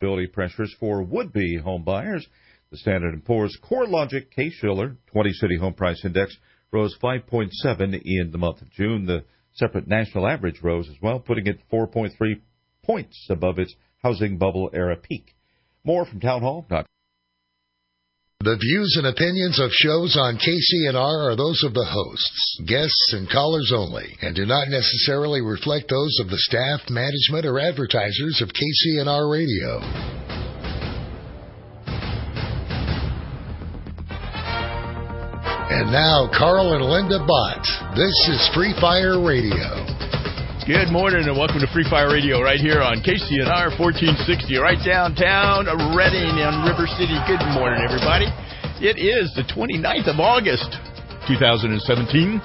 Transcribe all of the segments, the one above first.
affordability pressures for would-be home buyers. The Standard & Poor's CoreLogic Case-Shiller 20-City Home Price Index rose 5.7 in the month of June. The separate national average rose as well, putting it 4.3 points above its housing bubble era peak. More from townhall.com. The views and opinions of shows on KCNR are those of the hosts, guests, and callers only, and do not necessarily reflect those of the staff, management, or advertisers of KCNR Radio. And now, Carl and Linda Bott. This is Free Fire Radio. Good morning and welcome to Free Fire Radio right here on KCNR 1460, right downtown Redding on River City. Good morning, everybody. It is the 29th of August, 2017.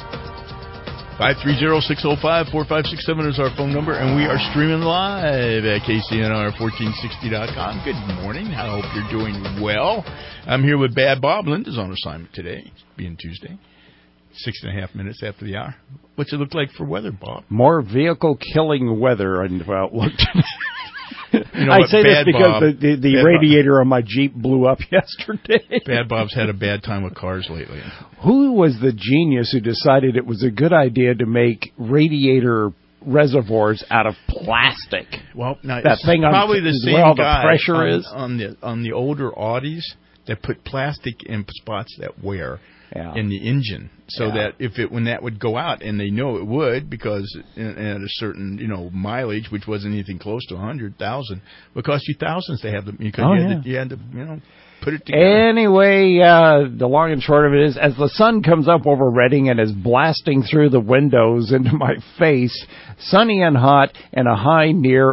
530-605-4567 is our phone number, and we are streaming live at KCNR1460.com. Good morning. I hope you're doing well. I'm here with Bad Bob. Linda's on assignment today, being Tuesday. 6.5 minutes after the hour. What's it look like for weather, Bob? More vehicle-killing weather in the outlook today. You know I say this because Bob, the radiator on my Jeep blew up yesterday. Bad Bob's had a bad time with cars lately. Who was the genius who decided it was a good idea to make radiator reservoirs out of plastic? Well, now that thing probably the same where all guy the pressure is on the older Audis that put plastic in spots that wear. Yeah. In the engine, so that when that would go out, and they know it would because at a certain mileage, which wasn't anything close to 100,000, would cost you thousands to have them because you had to put it together. Anyway, the long and short of it is, as the sun comes up over Redding and is blasting through the windows into my face, sunny and hot, and a high near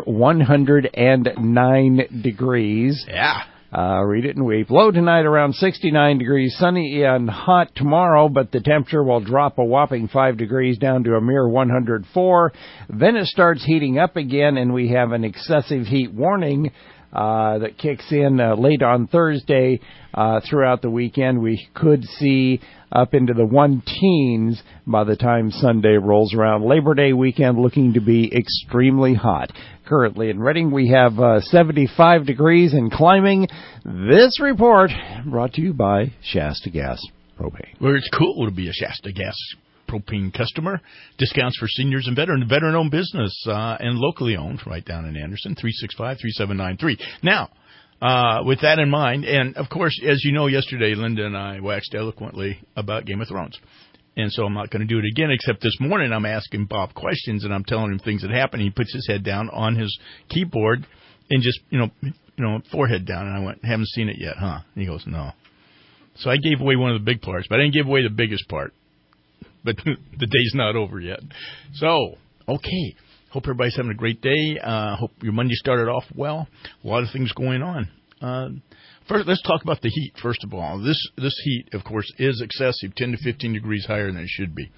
109 degrees. Yeah. Read it and weep. Low tonight around 69 degrees, sunny and hot tomorrow, but the temperature will drop a whopping 5 degrees down to a mere 104. Then it starts heating up again, and we have an excessive heat warning that kicks in late on Thursday. Throughout the weekend, we could see up into the 1-teens by the time Sunday rolls around. Labor Day weekend looking to be extremely hot. Currently in Redding, we have 75 degrees and climbing. This report brought to you by Shasta Gas Propane. Well, it's cool to be a Shasta Gas Propane customer. Discounts for seniors and veteran-owned business and locally owned right down in Anderson, 365-3793. Now, with that in mind, and of course, as you know, yesterday Linda and I waxed eloquently about Game of Thrones. And so I'm not going to do it again, except this morning I'm asking Bob questions, and I'm telling him things that happen. He puts his head down on his keyboard and just, forehead down. And I went, haven't seen it yet, huh? And he goes, no. So I gave away one of the big parts, but I didn't give away the biggest part. But the day's not over yet. So, okay. Hope everybody's having a great day. Hope your Monday started off well. A lot of things going on. First, let's talk about the heat, first of all. This heat, of course, is excessive, 10 to 15 degrees higher than it should be.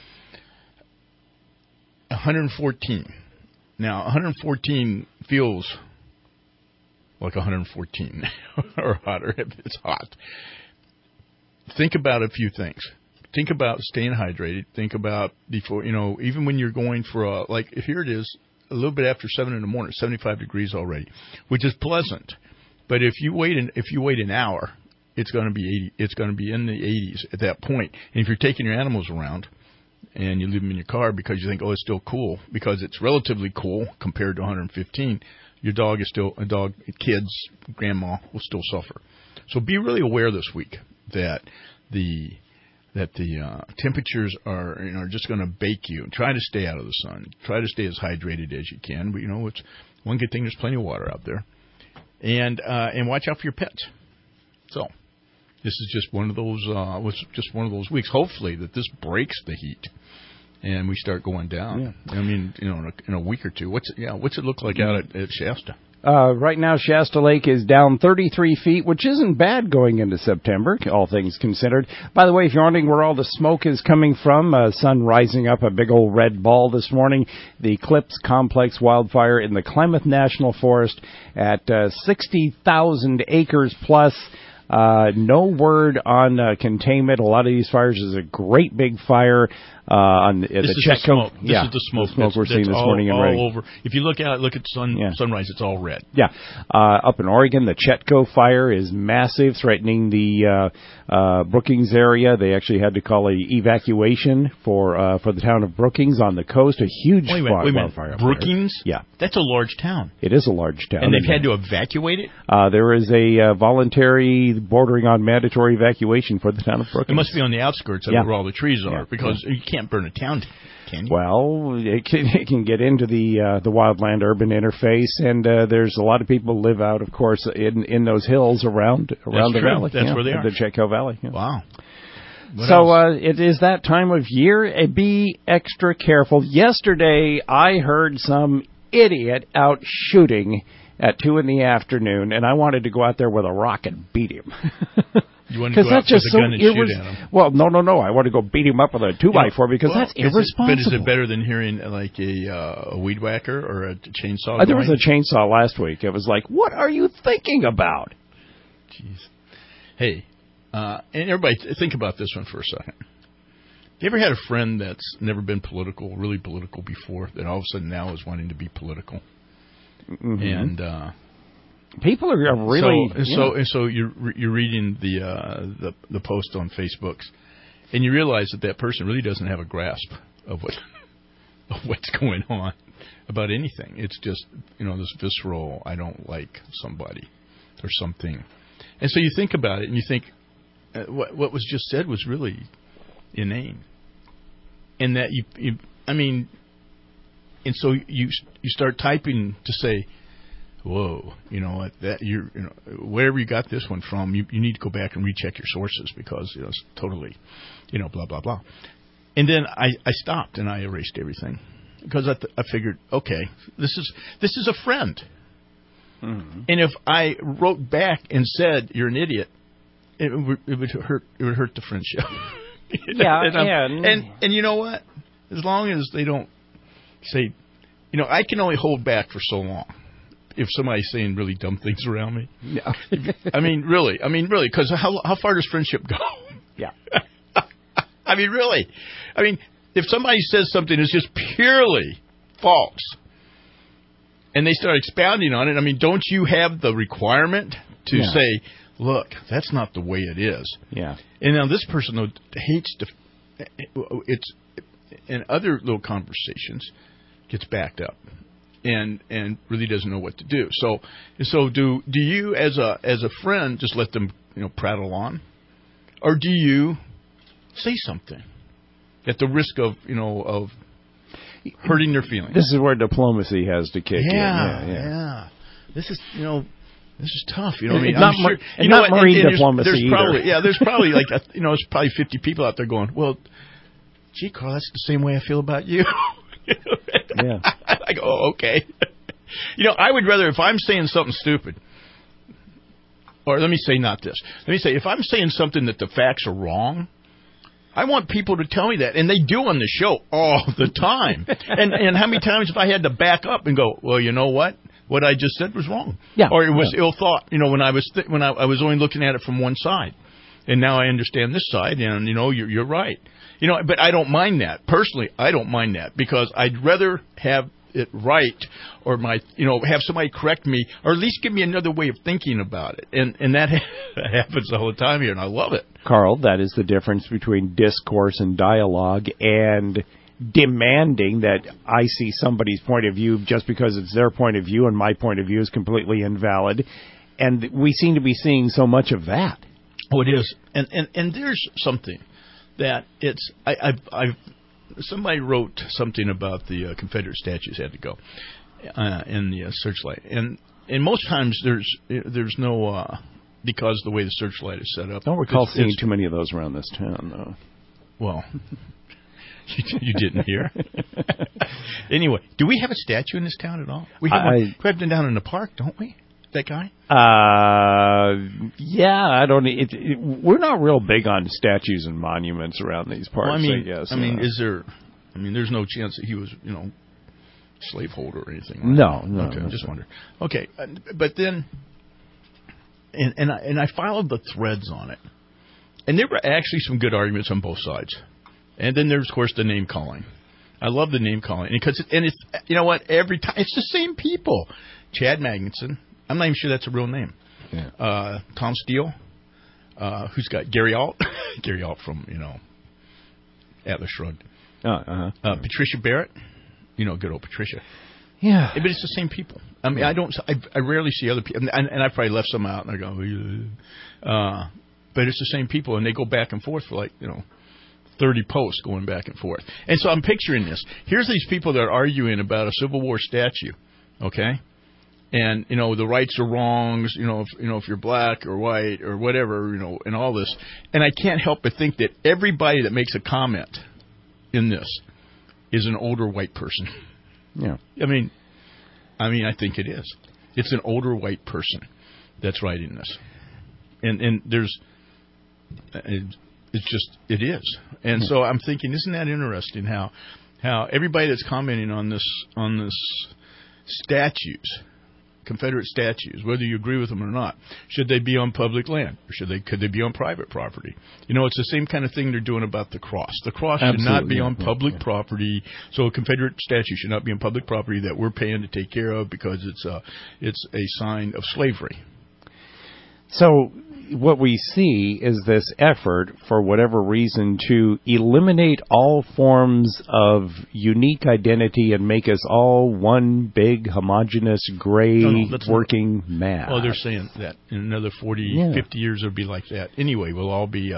114. Now, 114 feels like 114 or hotter if it's hot. Think about a few things. Think about staying hydrated. Think about before, even when you're going for here it is, a little bit after 7 in the morning, 75 degrees already, which is pleasant. But if you wait an hour, it's going to be 80. It's going to be in the 80s at that point. And if you're taking your animals around and you leave them in your car because you think, it's still cool, because it's relatively cool compared to 115, your dog is still kids, grandma will still suffer. So be really aware this week that the temperatures are just going to bake you. Try to stay out of the sun. Try to stay as hydrated as you can. But it's one good thing. There's plenty of water out there. And watch out for your pets. So, this is just one of those weeks. Hopefully that this breaks the heat and we start going down. Yeah. I mean, in a week or two. What's it look like out at Shasta? Right now, Shasta Lake is down 33 feet, which isn't bad going into September, all things considered. By the way, if you're wondering where all the smoke is coming from, sun rising up a big old red ball this morning. The Eclipse Complex wildfire in the Klamath National Forest at 60,000 acres plus. No word on containment. A lot of these fires is a great big fire on the Chetco. This is the smoke. We're seeing this morning in rain. All over. If you look at sunrise, it's all red. Yeah. Up in Oregon, the Chetco fire is massive, threatening the Brookings area. They actually had to call a evacuation for the town of Brookings on the coast. A huge wildfire. Brookings? Yeah. That's a large town. It is a large town. And they've had to evacuate it? There is a voluntary, bordering on mandatory evacuation for the town of Brookings. It must be on the outskirts of where all the trees are, because you can't burn a town, can you? Well, it can get into the wildland-urban interface, and there's a lot of people live out, of course, in those hills around the valley. That's where they are. The Chetco Valley. Yeah. Wow. It is that time of year. Be extra careful. Yesterday, I heard some idiot out shooting at 2 p.m, and I wanted to go out there with a rock and beat him. You want to go out with a gun and shoot at him? Well, no. I want to go beat him up with a 2x4 because that's irresponsible. But is it better than hearing like a weed whacker or a chainsaw? There was a chainsaw last week. It was like, what are you thinking about? Jeez. Hey, and everybody, think about this one for a second. You ever had a friend that's never been really political before, that all of a sudden now is wanting to be political? Mm-hmm. And people are really so you're reading the post on Facebook, and you realize that person really doesn't have a grasp of what's going on about anything. It's just this visceral, I don't like somebody or something, and so you think about it and you think what was just said was really inane, and that and so you start typing to say, whoa, what that wherever you got this one from, you need to go back and recheck your sources, because it's totally, blah blah blah. And then I stopped and I erased everything, because I figured, okay, this is a friend, and if I wrote back and said you're an idiot, it would hurt the friendship. And you know what? As long as they don't say, I can only hold back for so long. If somebody's saying really dumb things around me, yeah. I mean, really, because how far does friendship go? Yeah. Really. If somebody says something that's just purely false, and they start expounding on it, don't you have the requirement to say, look, that's not the way it is? Yeah. And now this person though hates it's in other little conversations gets backed up. And really doesn't know what to do. So do you as a friend just let them prattle on, or do you say something at the risk of hurting their feelings? This is where diplomacy has to kick in. Yeah. This is tough. Not marine diplomacy. There's probably like there's probably 50 people out there going, well, gee, Carl, that's the same way I feel about you. Yeah. I go, oh, okay. I would rather, if I'm saying something stupid, or let me say not this. Let me say, if I'm saying something that the facts are wrong, I want people to tell me that, and they do on the show all the time. and how many times have I had to back up and go, well, you know what? What I just said was wrong. Yeah. Or it was ill thought. When I was only looking at it from one side, and now I understand this side, and you're right. But I don't mind that. Personally, I don't mind that, because I'd rather have it right, or have somebody correct me, or at least give me another way of thinking about it. And that happens all the time here, and I love it. Carl, that is the difference between discourse and dialogue, and demanding that I see somebody's point of view just because it's their point of view and my point of view is completely invalid. And we seem to be seeing so much of that. Oh, it is. And there's something that it's somebody wrote something about the Confederate statues had to go in the Searchlight, and most times there's no because the way the Searchlight is set up. Don't recall seeing too many of those around this town, though. Well, you didn't hear. Anyway, do we have a statue in this town at all? We have them down in the park, don't we? That guy? Yeah, I don't. We're not real big on statues and monuments around these parts. Well, I guess. Is there? There's no chance that he was, slaveholder or anything. No. Okay, I just wonder. Okay, but then, and I followed the threads on it, and there were actually some good arguments on both sides. And then there's, of course, the name calling. I love the name calling because it's you know what, every time it's the same people. Chad Magnuson, I'm not even sure that's a real name. Yeah. Tom Steele, who's got Gary Alt, Gary Alt from Atlas Shrugged. Patricia Barrett, good old Patricia. Yeah, but it's the same people. I mean, I rarely see other people, and I probably left some out, and I go, but it's the same people, and they go back and forth for 30 posts going back and forth. And so I'm picturing this. Here's these people that are arguing about a Civil War statue, okay? And, the rights or wrongs, if you're black or white or whatever, and all this. And I can't help but think that everybody that makes a comment in this is an older white person. Yeah. I mean, I think it is. It's an older white person that's writing this. And there's... It is. And so I'm thinking, isn't that interesting how everybody that's commenting on this statues, Confederate statues, whether you agree with them or not, should they be on public land or could they be on private property? It's the same kind of thing they're doing about the cross. The cross should not be on public property. So a Confederate statue should not be on public property that we're paying to take care of because it's a sign of slavery. So what we see is this effort, for whatever reason, to eliminate all forms of unique identity and make us all one big, homogeneous, gray, working mass. Well, they're saying that in another 40, 50 years it'll be like that. Anyway, we'll all be...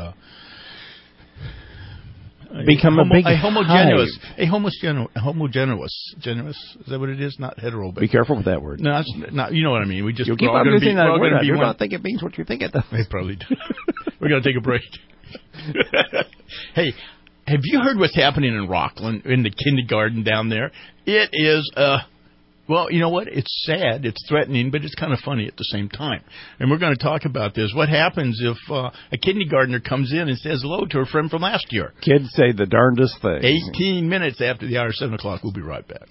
become a big homogeneous. Homogeneous. Is that what it is? Not hetero. But be careful with that word. No, it's not. You know what I mean. You'll keep on using that word. You don't think it means what you think it does. They probably do. We're going to take a break. Hey, have you heard what's happening in Rockland, in the kindergarten down there? It is well, you know what? It's sad, it's threatening, but it's kind of funny at the same time. And we're going to talk about this. What happens if a kindergartner comes in and says hello to her friend from last year? Kids say the darndest thing. 18 minutes after the hour, 7 o'clock. We'll be right back.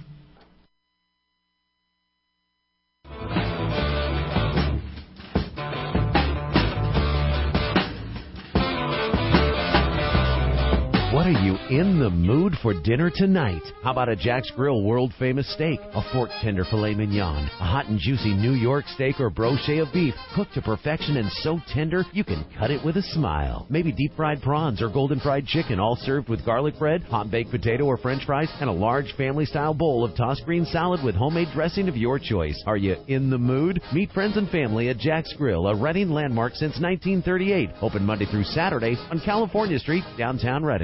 What are you in the mood for dinner tonight? How about a Jack's Grill world-famous steak, a fork tender filet mignon, a hot and juicy New York steak or brochet of beef, cooked to perfection and so tender you can cut it with a smile. Maybe deep-fried prawns or golden fried chicken, all served with garlic bread, hot baked potato or french fries, and a large family-style bowl of tossed green salad with homemade dressing of your choice. Are you in the mood? Meet friends and family at Jack's Grill, a Reading landmark since 1938. Open Monday through Saturday on California Street, downtown Reading.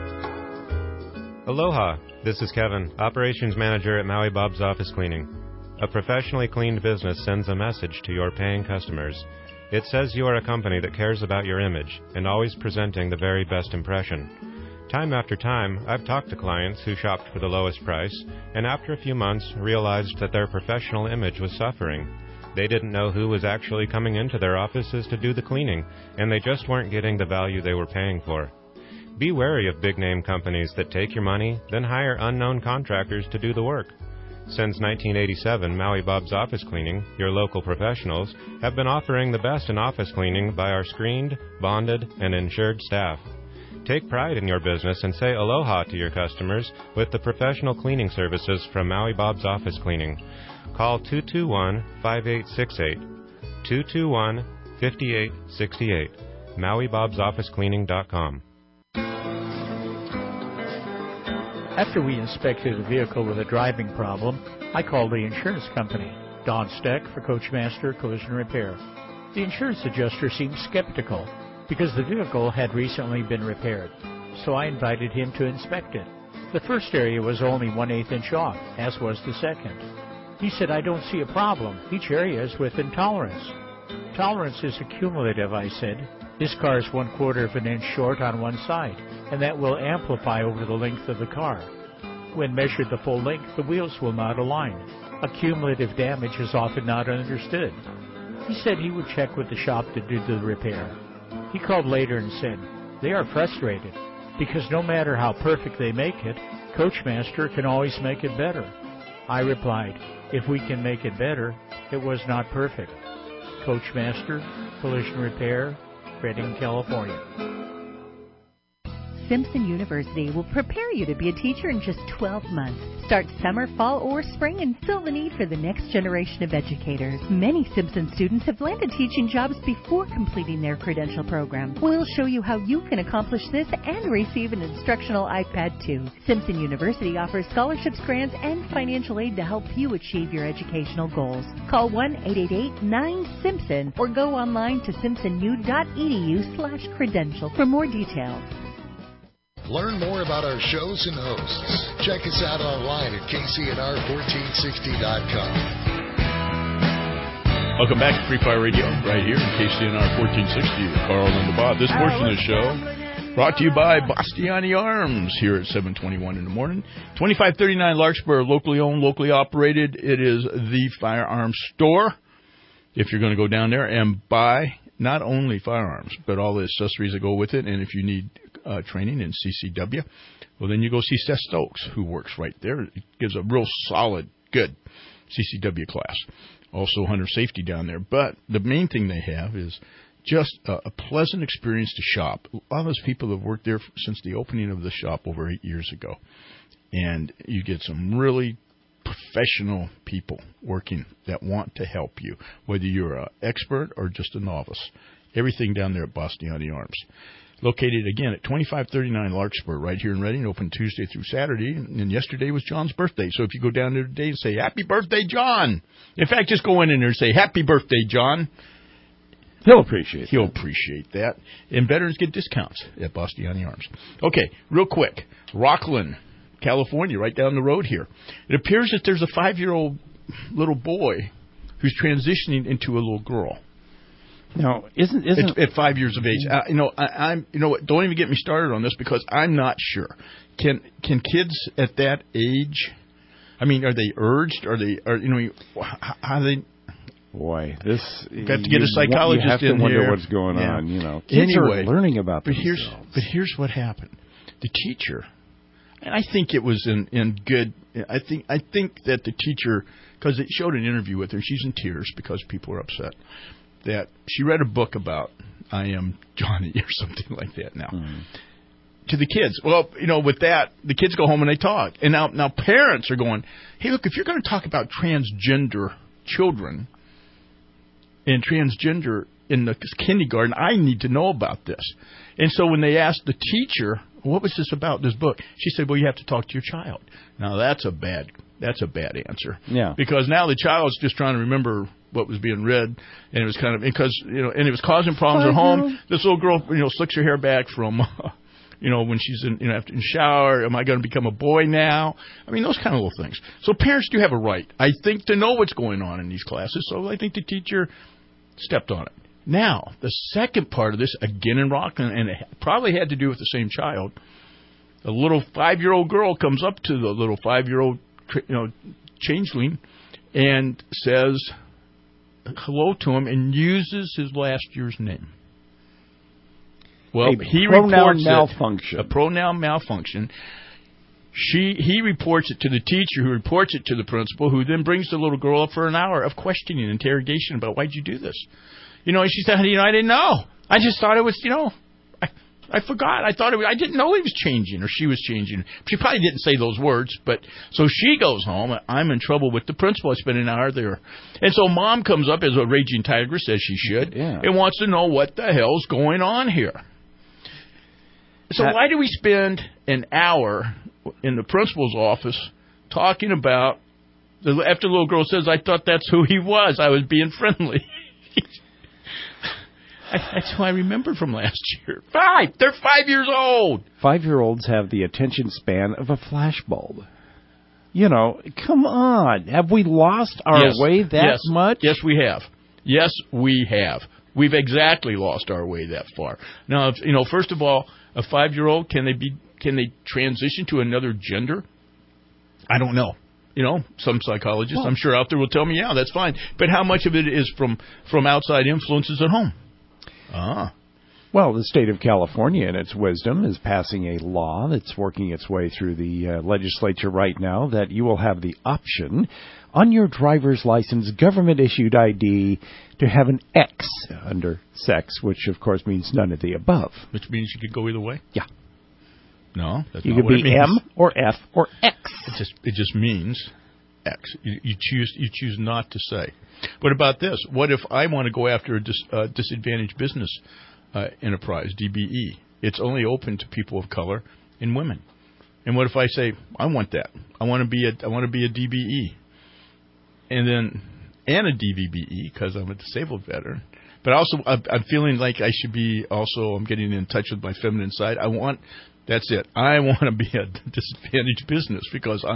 Aloha, this is Kevin, Operations Manager at Maui Bob's Office Cleaning. A professionally cleaned business sends a message to your paying customers. It says you are a company that cares about your image and always presenting the very best impression. Time after time, I've talked to clients who shopped for the lowest price and after a few months realized that their professional image was suffering. They didn't know who was actually coming into their offices to do the cleaning, and they just weren't getting the value they were paying for. Be wary of big-name companies that take your money, then hire unknown contractors to do the work. Since 1987, Maui Bob's Office Cleaning, your local professionals, have been offering the best in office cleaning by our screened, bonded, and insured staff. Take pride in your business and say aloha to your customers with the professional cleaning services from Maui Bob's Office Cleaning. Call 221-5868, 221-5868, MauiBob'sOfficeCleaning.com. After we inspected a vehicle with a driving problem, I called the insurance company, Don Steck for Coachmaster Collision Repair. The insurance adjuster seemed skeptical because the vehicle had recently been repaired, so I invited him to inspect it. The first area was only 1/8 inch off, as was the second. He said, I don't see a problem. Each area is within tolerance. Tolerance is accumulative, I said. This car is 1/4 inch short on one side, and that will amplify over the length of the car. When measured the full length, the wheels will not align. Accumulative damage is often not understood. He said he would check with the shop to do the repair. He called later and said, they are frustrated because no matter how perfect they make it, Coachmaster can always make it better. I replied, if we can make it better, it was not perfect. Coachmaster Collision Repair, Redding, California. Simpson University will prepare you to be a teacher in just 12 months. Start summer, fall, or spring and fill the need for the next generation of educators. Many Simpson students have landed teaching jobs before completing their credential program. We'll show you how you can accomplish this and receive an instructional iPad too. Simpson University offers scholarships, grants, and financial aid to help you achieve your educational goals. Call 1-888-9-SIMPSON or go online to simpsonu.edu/credential for more details. Learn more about our shows and hosts. Check us out online at KCNR1460.com. Welcome back to Free Fire Radio, right here in KCNR 1460 with Carl and the Bob. This portion of the show brought to you by Bastiani Arms here at 7:21 in the morning. 2539 Larkspur, locally owned, locally operated. It is the firearms store. If you're going to go down there and buy not only firearms, but all the accessories that go with it, and if you need training in CCW, well, then you go see Seth Stokes, who works right there. It gives a real solid, good CCW class. Also Hunter Safety down there. But the main thing they have is just a pleasant experience to shop. A lot of those people have worked there since the opening of the shop over 8 years ago. And you get some really professional people working that want to help you, whether you're an expert or just a novice. Everything down there at Bastiani Arms. Located, again, at 2539 Larkspur, right here in Redding, open Tuesday through Saturday. And yesterday was John's birthday. So if you go down there today and say, "Happy birthday, John." In fact, just go in there and say, "Happy birthday, John." He'll appreciate that. And veterans get discounts at Bastiani Arms. Okay, real quick. Rockland, California, right down the road here. It appears that there's a 5-year-old little boy who's transitioning into a little girl. No, isn't at 5 years of age? I'm don't even get me started on this because I'm not sure. Can kids at that age? I mean, are they urged? How they? Boy, this got to get a psychologist you have to in wonder here. What's going on? Kids are learning about themselves. But here's what happened. The teacher, and I think it was in good. I think that the teacher, because it showed an interview with her, she's in tears because people are upset. That she read a book about I Am Johnny or something like that now. To the kids. Well, with that, the kids go home and they talk. And now parents are going, "Hey, look, if you're going to talk about transgender children and transgender in the kindergarten, I need to know about this." And so when they asked the teacher, "What was this about, this book?" She said, "Well, you have to talk to your child." Now, that's a bad answer. Yeah. Because now the child's just trying to remember what was being read, and it was kind of because and it was causing problems at home. This little girl, slicks her hair back from, when she's in, after in the shower. Am I going to become a boy now? I mean, those kind of little things. So parents do have a right, I think, to know what's going on in these classes. So I think the teacher stepped on it. Now, the second part of this, again in Rockland, and it probably had to do with the same child. A little 5-year-old girl comes up to the little 5-year-old, changeling, and says hello to him and uses his last year's name. Well, he reports malfunction. A pronoun malfunction. He reports it to the teacher, who reports it to the principal, who then brings the little girl up for an hour of questioning and interrogation about, "Why'd you do this?" And she said, "I didn't know. I just thought it was, I forgot. I didn't know he was changing or she was changing." She probably didn't say those words, but so she goes home. "I'm in trouble with the principal. I spent an hour there." And so mom comes up as a raging tigress, as she should, and wants to know what the hell's going on here. So why do we spend an hour in the principal's office talking about, after the little girl says, "I thought that's who he was. I was being friendly." That's who I remember from last year. They're 5 years old. 5-year-olds have the attention span of a flashbulb. Come on. Have we lost our way that much? Yes, we have. Yes, we have. We've exactly lost our way that far. Now, first of all, a 5-year-old, can they transition to another gender? I don't know. Some psychologists, I'm sure out there will tell me, yeah, that's fine. But how much of it is from outside influences at home? Well, the state of California, in its wisdom, is passing a law that's working its way through the legislature right now that you will have the option on your driver's license, government-issued ID, to have an X under sex, which, of course, means none of the above. Which means you could go either way? Yeah. No, that's you not could what it be means. M or F or X. It just means X. You choose not to say. What about this? What if I want to go after a disadvantaged business enterprise, DBE? It's only open to people of color and women. And what if I say I want that? I want to be a DBE, and a DVBE because I'm a disabled veteran. But also I'm feeling like I should be also. I'm getting in touch with my feminine side. That's it. I want to be a disadvantaged business because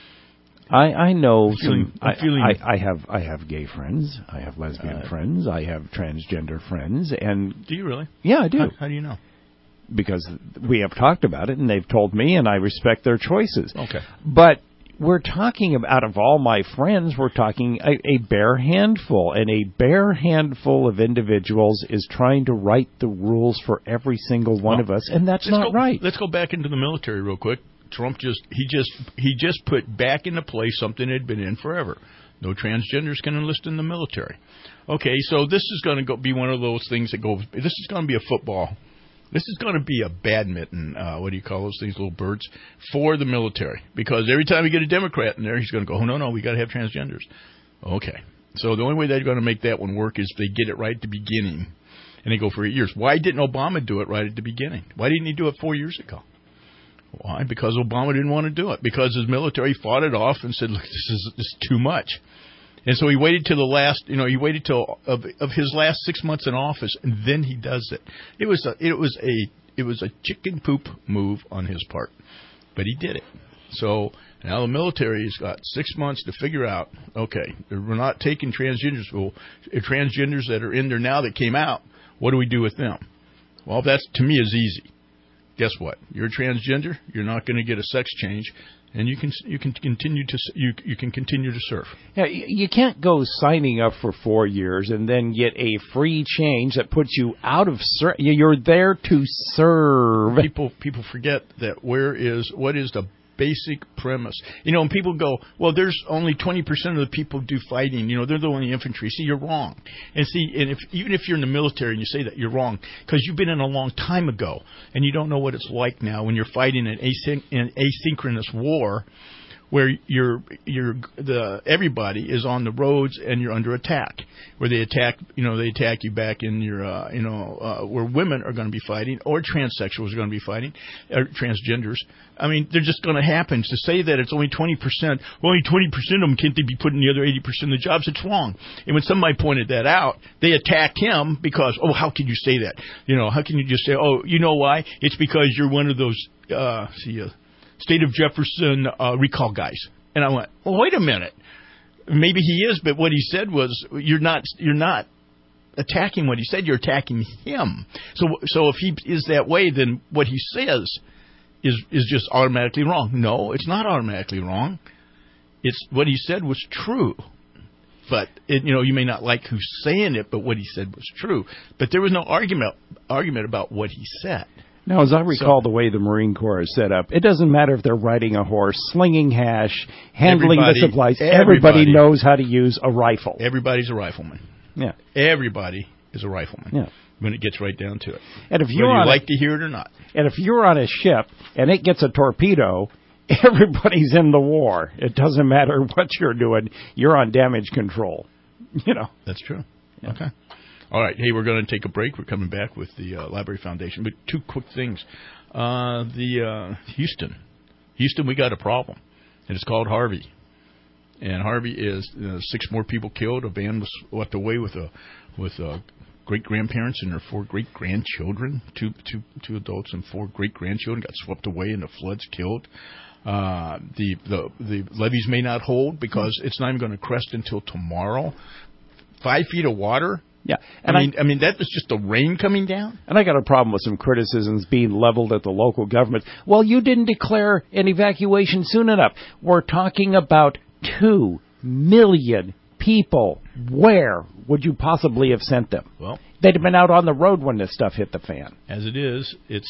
I know I have gay friends, I have lesbian friends, I have transgender friends, and do you really? Yeah, I do. How do you know? Because we have talked about it, and they've told me, and I respect their choices. Okay. But we're talking about, out of all my friends, we're talking a bare handful, and a bare handful of individuals is trying to write the rules for every single one of us, and that's not right. Let's go back into the military real quick. Trump just put back into place something that had been in forever. No transgenders can enlist in the military. Okay, so this is going to be one of those things that goes. This is going to be a football. This is going to be a badminton. What do you call those things? Little birds for the military. Because every time you get a Democrat in there, he's going to go, "Oh no, we got to have transgenders." Okay, so the only way they're going to make that one work is if they get it right at the beginning, and they go for 8 years. Why didn't Obama do it right at the beginning? Why didn't he do it 4 years ago? Why? Because Obama didn't want to do it. Because his military fought it off and said, "Look, this is too much." And so he waited till the last, he waited till of his last 6 months in office, and then he does it. It was a chicken poop move on his part, but he did it. So now the military's got 6 months to figure out. Okay, we're not taking transgenders. Well, transgenders that are in there now that came out. What do we do with them? Well, that to me is easy. Guess what? You're a transgender. You're not going to get a sex change. And you can continue to serve. Yeah, you can't go signing up for 4 years and then get a free change that puts you out of service. You're there to serve. People forget that what is the basic premise? And people go, well, there's only 20% of the people do fighting. They're the only infantry. See, you're wrong. And even if you're in the military and you say that, you're wrong because you've been in a long time ago and you don't know what it's like now when you're fighting an asynchronous war where everybody is on the roads and you're under attack, where they attack you back in your where women are going to be fighting or transsexuals are going to be fighting, or transgenders. I mean, they're just going to happen. To say that it's only 20%, well, only 20% of them can't they be put in the other 80% of the jobs? It's wrong. And when somebody pointed that out, they attack him because, how can you say that? How can you just say, you know why? It's because you're one of those State of Jefferson recall guys. And I went, well, wait a minute. Maybe he is, but what he said was you're not attacking what he said. You're attacking him. So if he is that way, then what he says is just automatically wrong. No, it's not automatically wrong. It's what he said was true. But you may not like who's saying it, but what he said was true. But there was no argument about what he said. Now, as I recall the way the Marine Corps is set up, it doesn't matter if they're riding a horse, slinging hash, handling the supplies. Everybody knows how to use a rifle. Everybody's a rifleman. Yeah. Everybody is a rifleman. Yeah. When it gets right down to it. And if whether you like to hear it or not. And if you're on a ship and it gets a torpedo, everybody's in the war. It doesn't matter what you're doing. You're on damage control. That's true. Yeah. Okay. All right. Hey, we're going to take a break. We're coming back with the Library Foundation. But two quick things. Houston, we got a problem, and it's called Harvey. And Harvey is 6 more people killed. A van was swept away with great-grandparents and their 4 great-grandchildren. Two adults and 4 great-grandchildren got swept away in the floods, killed. The levees may not hold because it's not even going to crest until tomorrow. 5 feet of water. Yeah, and I mean that was just the rain coming down. And I got a problem with some criticisms being leveled at the local government. Well, you didn't declare an evacuation soon enough. We're talking about 2 million people where would you possibly have sent them? Well, they'd have been out on the road when this stuff hit the fan. As it is, it's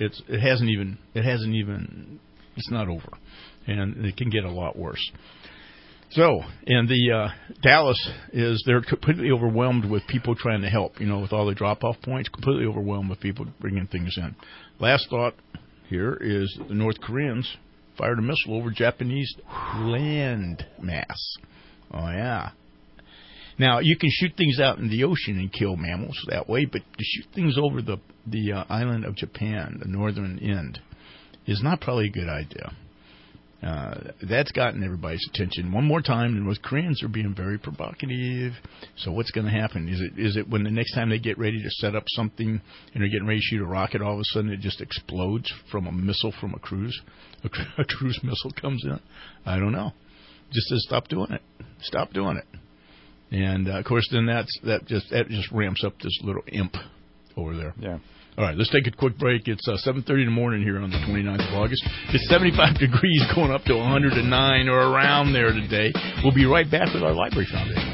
not over, and it can get a lot worse. So, and the Dallas they're completely overwhelmed with people trying to help, with all the drop-off points, completely overwhelmed with people bringing things in. Last thought here is the North Koreans fired a missile over Japanese land mass. Oh, yeah. Now, you can shoot things out in the ocean and kill mammals that way, but to shoot things over the island of Japan, the northern end, is not probably a good idea. That's gotten everybody's attention. One more time, the North Koreans are being very provocative. So what's going to happen? Is it when the next time they get ready to set up something and they're getting ready to shoot a rocket, all of a sudden it just explodes from a missile from a cruise? A cruise missile comes in? I don't know. Just says stop doing it. Stop doing it. And, of course, then that just ramps up this little imp over there. Yeah. All right, let's take a quick break. It's 7:30 in the morning here on the 29th of August. It's 75 degrees going up to 109 or around there today. We'll be right back with our Library Foundation.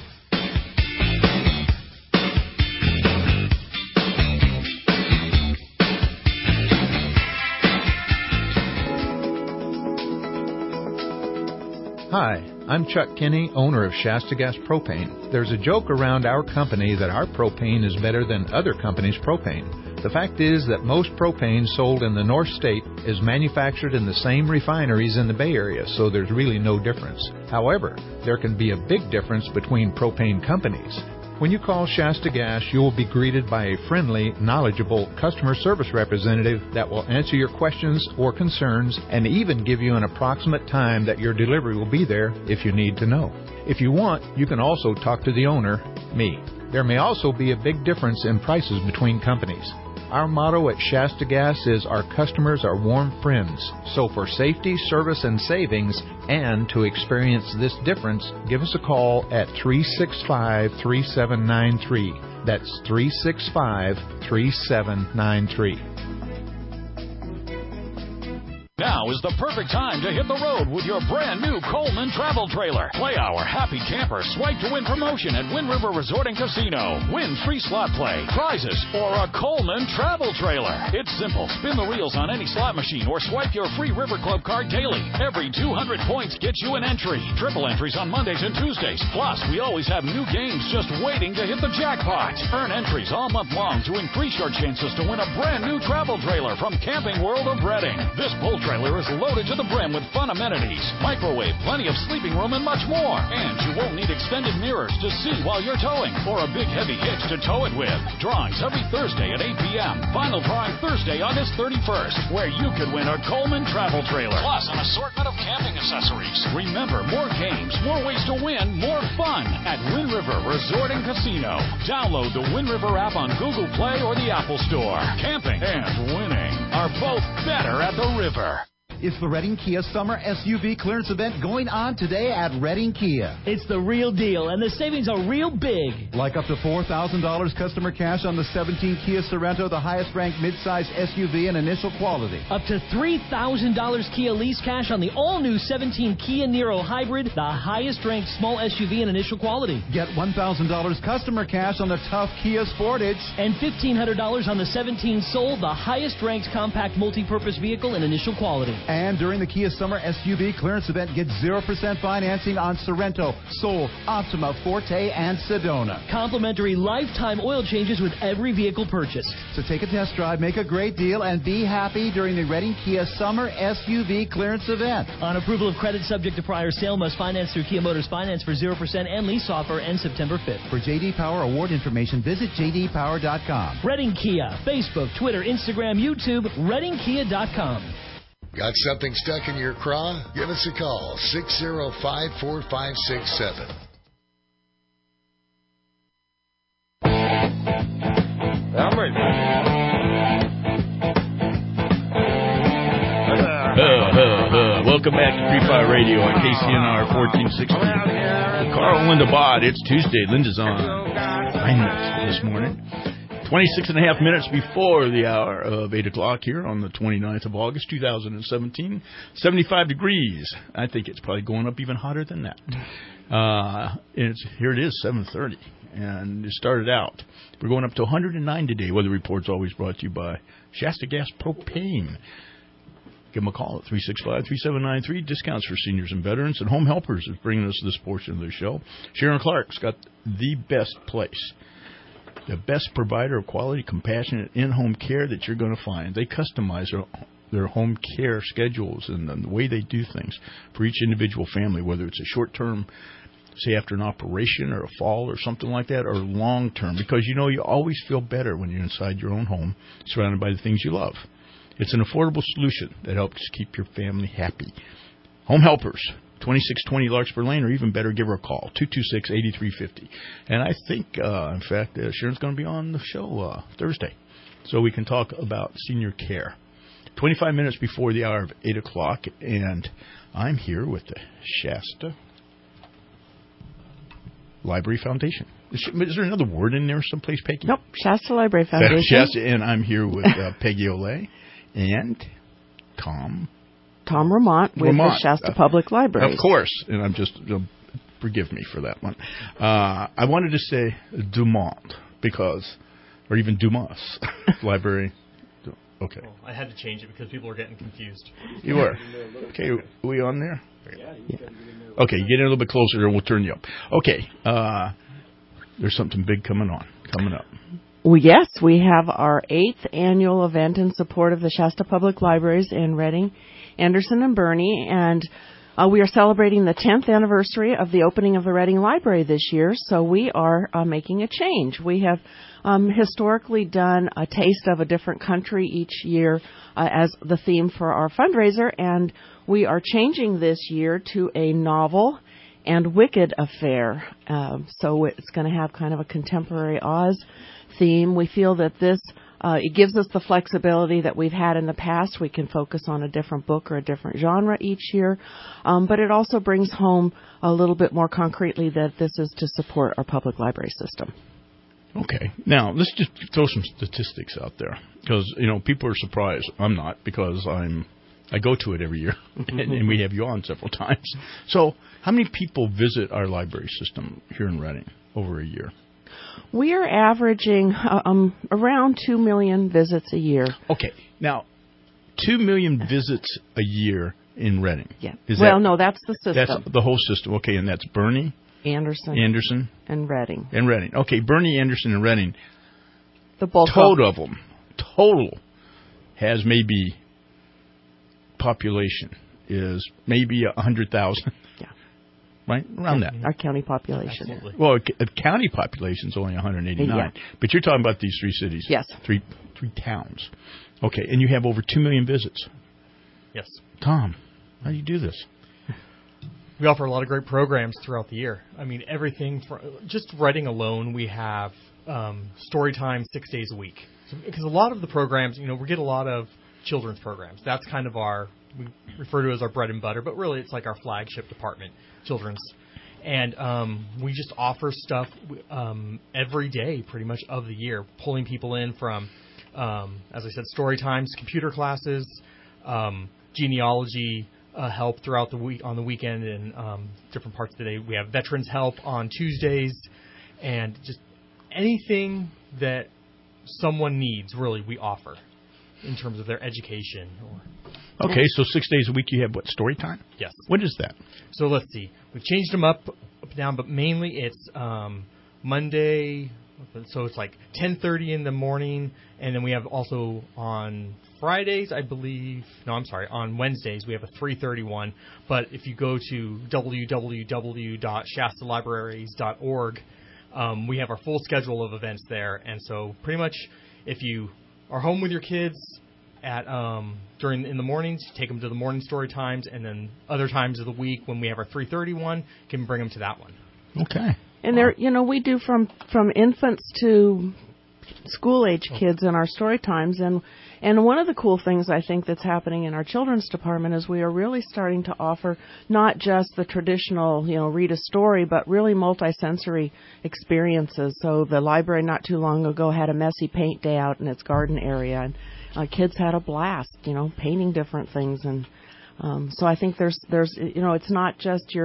Hi, I'm Chuck Kinney, owner of Shasta Gas Propane. There's a joke around our company that our propane is better than other companies' propane. The fact is that most propane sold in the North State is manufactured in the same refineries in the Bay Area, so there's really no difference. However, there can be a big difference between propane companies. When you call Shasta Gas, you will be greeted by a friendly, knowledgeable customer service representative that will answer your questions or concerns and even give you an approximate time that your delivery will be there if you need to know. If you want, you can also talk to the owner, me. There may also be a big difference in prices between companies. Our motto at Shasta Gas is our customers are warm friends. So for safety, service, and savings, and to experience this difference, give us a call at 365-3793. That's 365-3793. Now is the perfect time to hit the road with your brand new Coleman travel trailer. Play our Happy Camper Swipe to Win promotion at Wind River Resort and Casino. Win free slot play, prizes, or a Coleman travel trailer. It's simple. Spin the reels on any slot machine or swipe your free River Club card daily. Every 200 points gets you an entry. Triple entries on Mondays and Tuesdays. Plus, we always have new games just waiting to hit the jackpot. Earn entries all month long to increase your chances to win a brand new travel trailer from Camping World of Reading. This pull trailer is loaded to the brim with fun amenities, microwave, plenty of sleeping room, and much more. And you won't need extended mirrors to see while you're towing or a big heavy hitch to tow it with. Drawings every Thursday at 8 p.m. Final drawing Thursday, August 31st, where you could win a Coleman travel trailer, plus an assortment of camping accessories. Remember, more games, more ways to win, more fun at Wind River Resort and Casino. Download the Wind River app on Google Play or the Apple Store. Camping and winning are both better at the river. It's the Reading Kia Summer SUV Clearance Event going on today at Reading Kia. It's the real deal, and the savings are real big. Like up to $4,000 customer cash on the 17 Kia Sorento, the highest-ranked midsize SUV in initial quality. Up to $3,000 Kia lease cash on the all-new 17 Kia Niro Hybrid, the highest-ranked small SUV in initial quality. Get $1,000 customer cash on the tough Kia Sportage. And $1,500 on the 17 Soul, the highest-ranked compact multi-purpose vehicle in initial quality. And during the Kia Summer SUV Clearance Event, get 0% financing on Sorento, Soul, Optima, Forte, and Sedona. Complimentary lifetime oil changes with every vehicle purchased. So take a test drive, make a great deal, and be happy during the Reading Kia Summer SUV Clearance Event. On approval of credit subject to prior sale, must finance through Kia Motors Finance for 0% and lease offer ends September 5th. For J.D. Power award information, visit jdpower.com. Reading Kia, Facebook, Twitter, Instagram, YouTube, readingkia.com. Got something stuck in your craw? Give us a call, 605-4567. I'm ready. Welcome back to Free Fire Radio on KCNR 1460. Carl and Linda Bott. It's Tuesday. Linda's on assignment this morning. 26 and a half minutes before the hour of 8 o'clock here on the 29th of August, 2017. 75 degrees. I think it's probably going up even hotter than that. Here it is, 7:30, and it started out. We're going up to 109 today. Weather Report's always brought to you by Shasta Gas Propane. Give them a call at 365-3793. Discounts for seniors and veterans. And Home Helpers is bringing us this portion of the show. Sharon Clark's got the best place, the best provider of quality, compassionate in-home care that you're going to find. They customize their home care schedules and the way they do things for each individual family, whether it's a short-term, say after an operation or a fall or something like that, or long-term, because you always feel better when you're inside your own home surrounded by the things you love. It's an affordable solution that helps keep your family happy. Home Helpers, 2620 Larkspur Lane, or even better, give her a call, 226-8350. And I think, in fact, Sharon's going to be on the show Thursday, so we can talk about senior care. 25 minutes before the hour of 8 o'clock, and I'm here with the Shasta Library Foundation. Is there another word in there someplace, Peggy? Nope, Shasta Library Foundation. Shasta, and I'm here with Peggy Olay and Tom Ramont with the Shasta Public Library. Of course, and I'm just, forgive me for that one. I wanted to say Dumont, or even Dumas Library. Okay. Well, I had to change it because people were getting confused. You were. Okay, are we on there? Yeah. Okay, you get in a little bit closer and we'll turn you up. Okay, there's something big coming up. Well, yes, we have our 8th annual event in support of the Shasta Public Libraries in Reading, Anderson, and Boerne, and we are celebrating the 10th anniversary of the opening of the Reading Library this year, so we are making a change. We have historically done a taste of a different country each year as the theme for our fundraiser, and we are changing this year to a novel and wicked affair. So it's going to have kind of a contemporary Oz theme. We feel that this it gives us the flexibility that we've had in the past. We can focus on a different book or a different genre each year, but it also brings home a little bit more concretely that this is to support our public library system. Okay. Now, let's just throw some statistics out there, because, people are surprised. I'm not, because I go to it every year, and we have you on several times. So how many people visit our library system here in Reading over a year? We are averaging around 2 million visits a year. Okay. Now, 2 million visits a year in Reading. Yeah. No, that's the system. That's the whole system. Okay, and that's Boerne, Anderson, and Reading. Okay, Boerne, Anderson, and Reading. The bulk of them. Total has maybe population is maybe 100,000. Yeah. Right? Around that. Our county population. Absolutely. Well, a county population is only 189. Yeah. But you're talking about these 3 cities. Yes. Three towns. Okay, and you have over 2 million visits. Yes. Tom, how do you do this? We offer a lot of great programs throughout the year. I mean, everything from just Reading alone, we have story time 6 days a week. Because a lot of the programs, we get a lot of children's programs. That's kind of we refer to it as our bread and butter, but really it's like our flagship department, children's. And we just offer stuff every day pretty much of the year, pulling people in from, as I said, story times, computer classes, genealogy help throughout the week, on the weekend, and different parts of the day. We have veterans help on Tuesdays, and just anything that someone needs, really, we offer in terms of their education. Okay, so 6 days a week you have what, story time? Yes. What is that? So let's see. We've changed them up and down, but mainly it's Monday, so it's like 10:30 in the morning, and then we have also on Fridays, on Wednesdays, we have a 3:31. But if you go to www.shastalibraries.org, we have our full schedule of events there. And so pretty much if you are home with your kids at in the mornings, take them to the morning story times, and then other times of the week when we have our 3:31, can bring them to that one. Okay. And there, we do from infants to school-age kids in our story times, and one of the cool things I think that's happening in our children's department is we are really starting to offer not just the traditional, read a story, but really multi-sensory experiences. So the library not too long ago had a messy paint day out in its garden area, and kids had a blast, painting different things. And so I think there's it's not just your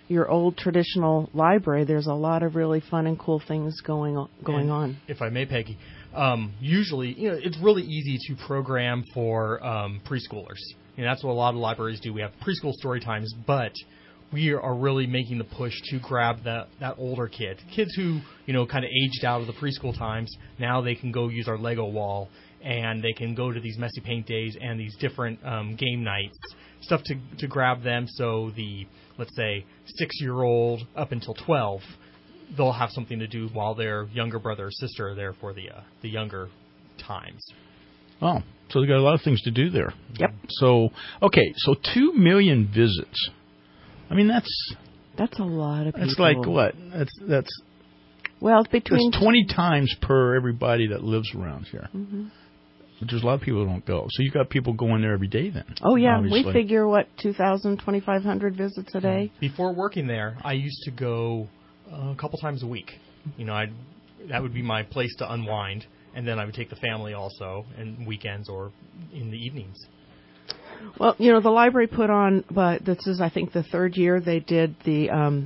your old traditional library, there's a lot of really fun and cool things going on. If I may, Peggy, usually, it's really easy to program for preschoolers. That's what a lot of libraries do. We have preschool story times, but we are really making the push to grab that older kids who, kind of aged out of the preschool times. Now they can go use our Lego wall, and they can go to these messy paint days and these different game nights, stuff to grab them. So the, let's say, 6-year-old up until 12, they'll have something to do while their younger brother or sister are there for the younger times. Oh, so they got a lot of things to do there. Yep. So 2 million visits. I mean, that's a lot of people. That's like what? That's well, it's between 20 times per everybody that lives around here. Mm-hmm. But there's a lot of people who don't go. So you got people going there every day then. Oh, yeah. Obviously. We figure, 2,000, 2,500 visits a day? Before working there, I used to go a couple times a week. That would be my place to unwind. And then I would take the family also, and weekends or in the evenings. Well, the library put on, but this is, I think, the third year they did the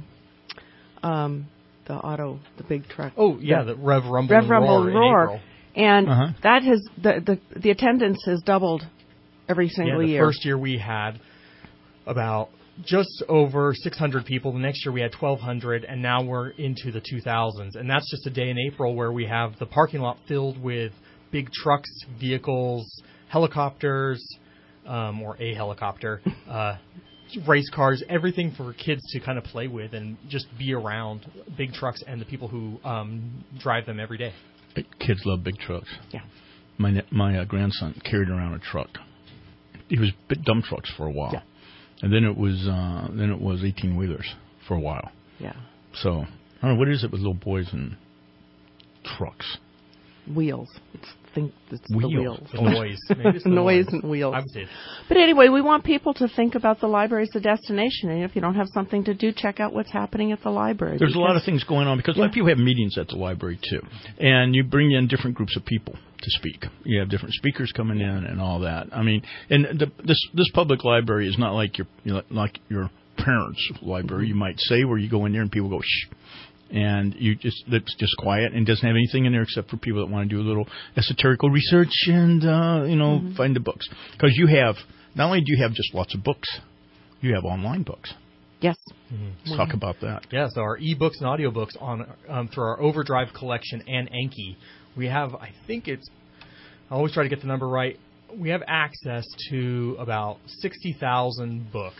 big truck. Oh, yeah, the Rev Rumble and Roar. In April. And that has the attendance has doubled every single year. The first year we had about just over 600 people. The next year we had 1,200, and now we're into the 2,000s. And that's just a day in April where we have the parking lot filled with big trucks, vehicles, helicopters, or a helicopter, race cars, everything for kids to kind of play with and just be around big trucks and the people who drive them every day. Kids love big trucks. Yeah. My grandson carried around a truck. He was dump trucks for a while. Yeah. And then it was 18-wheelers for a while. Yeah. So, I don't know, what is it with little boys and trucks? Wheels. It's the wheels. The noise. Maybe it's the noise and wheels. I would say. But anyway, we want people to think about the library as a destination. And if you don't have something to do, check out what's happening at the library. There's a lot of things going on because a lot of people have meetings at the library too. And you bring in different groups of people to speak. You have different speakers coming in and all that. I mean, and this public library is not like your parents' library, you might say, where you go in there and people go, shh. And it's just quiet and doesn't have anything in there except for people that want to do a little esoterical research and find the books. Because not only do you have just lots of books, you have online books. Yes. Mm-hmm. Let's talk about that. Yeah, so our e-books and audiobooks through our Overdrive collection and Anki, we have, I always try to get the number right, we have access to about 60,000 books.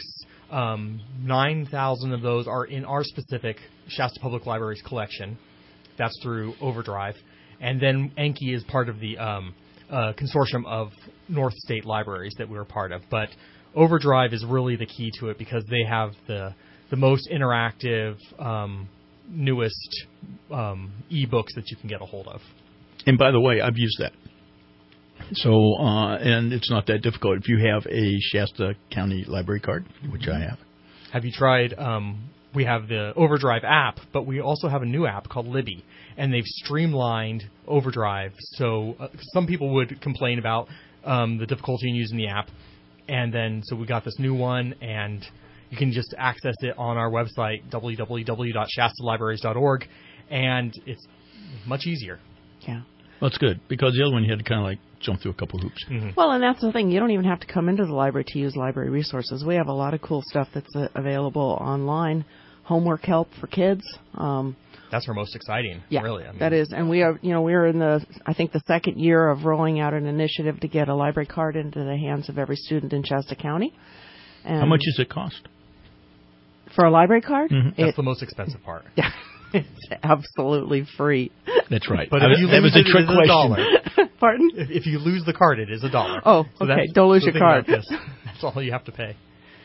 9,000 of those are in our specific Shasta Public Library's collection. That's through Overdrive. And then Anki is part of the consortium of North State libraries that we're a part of. But Overdrive is really the key to it because they have the most interactive, newest e-books that you can get a hold of. And by the way, I've used that. So, and it's not that difficult. If you have a Shasta County library card, which I have. Have you tried, we have the Overdrive app, but we also have a new app called Libby, and they've streamlined Overdrive. So some people would complain about the difficulty in using the app, and then so we got this new one, and you can just access it on our website, www.shastalibraries.org, and it's much easier. Yeah. Well, that's good, because the other one you had to kind of jump through a couple hoops. Mm-hmm. Well, and that's the thing. You don't even have to come into the library to use library resources. We have a lot of cool stuff that's available online. Homework help for kids. That's our most exciting, really. That is. And we are, we're in the second year of rolling out an initiative to get a library card into the hands of every student in Shasta County. And how much does it cost? For a library card? Mm-hmm. That's the most expensive part. Yeah. It's absolutely free. That's right. But if you lose it, it is $1. Pardon? If you lose the card, it is $1. Oh, so okay. Don't lose your card. That's all you have to pay.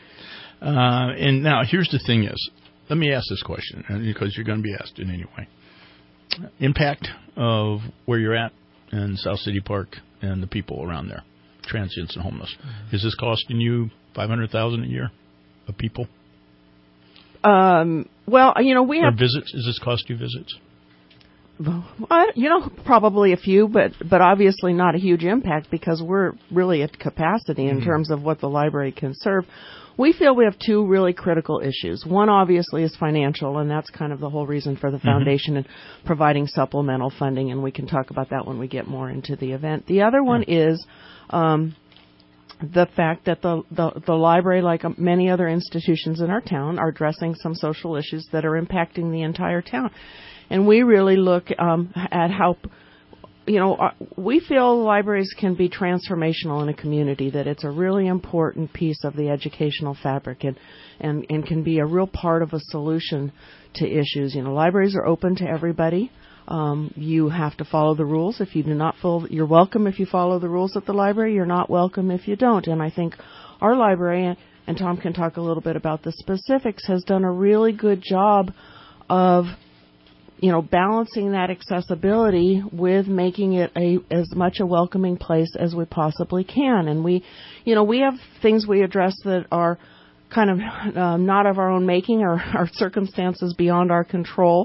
And now, here's the thing is, let me ask this question, because you're going to be asked it anyway. Impact of where you're at in South City Park and the people around there, transients and homeless. Mm-hmm. Is this costing you $500,000 a year of people? Well, we have... Or visits? Does this cost you visits? Well, probably a few, but obviously not a huge impact because we're really at capacity in terms of what the library can serve. we feel we have two really critical issues. One, obviously, is financial, and that's kind of the whole reason for the foundation and providing supplemental funding, and we can talk about that when we get more into the event. The other one is the fact that the library, like many other institutions in our town, are addressing some social issues that are impacting the entire town. And we really look at how, we feel libraries can be transformational in a community, that it's a really important piece of the educational fabric and can be a real part of a solution to issues. Libraries are open to everybody. You have to follow the rules. If you do not follow, you're welcome if you follow the rules at the library. You're not welcome if you don't. And I think our library, and Tom can talk a little bit about the specifics, has done a really good job of, balancing that accessibility with making it as much a welcoming place as we possibly can. And we have things we address that are kind of not of our own making or our circumstances beyond our control.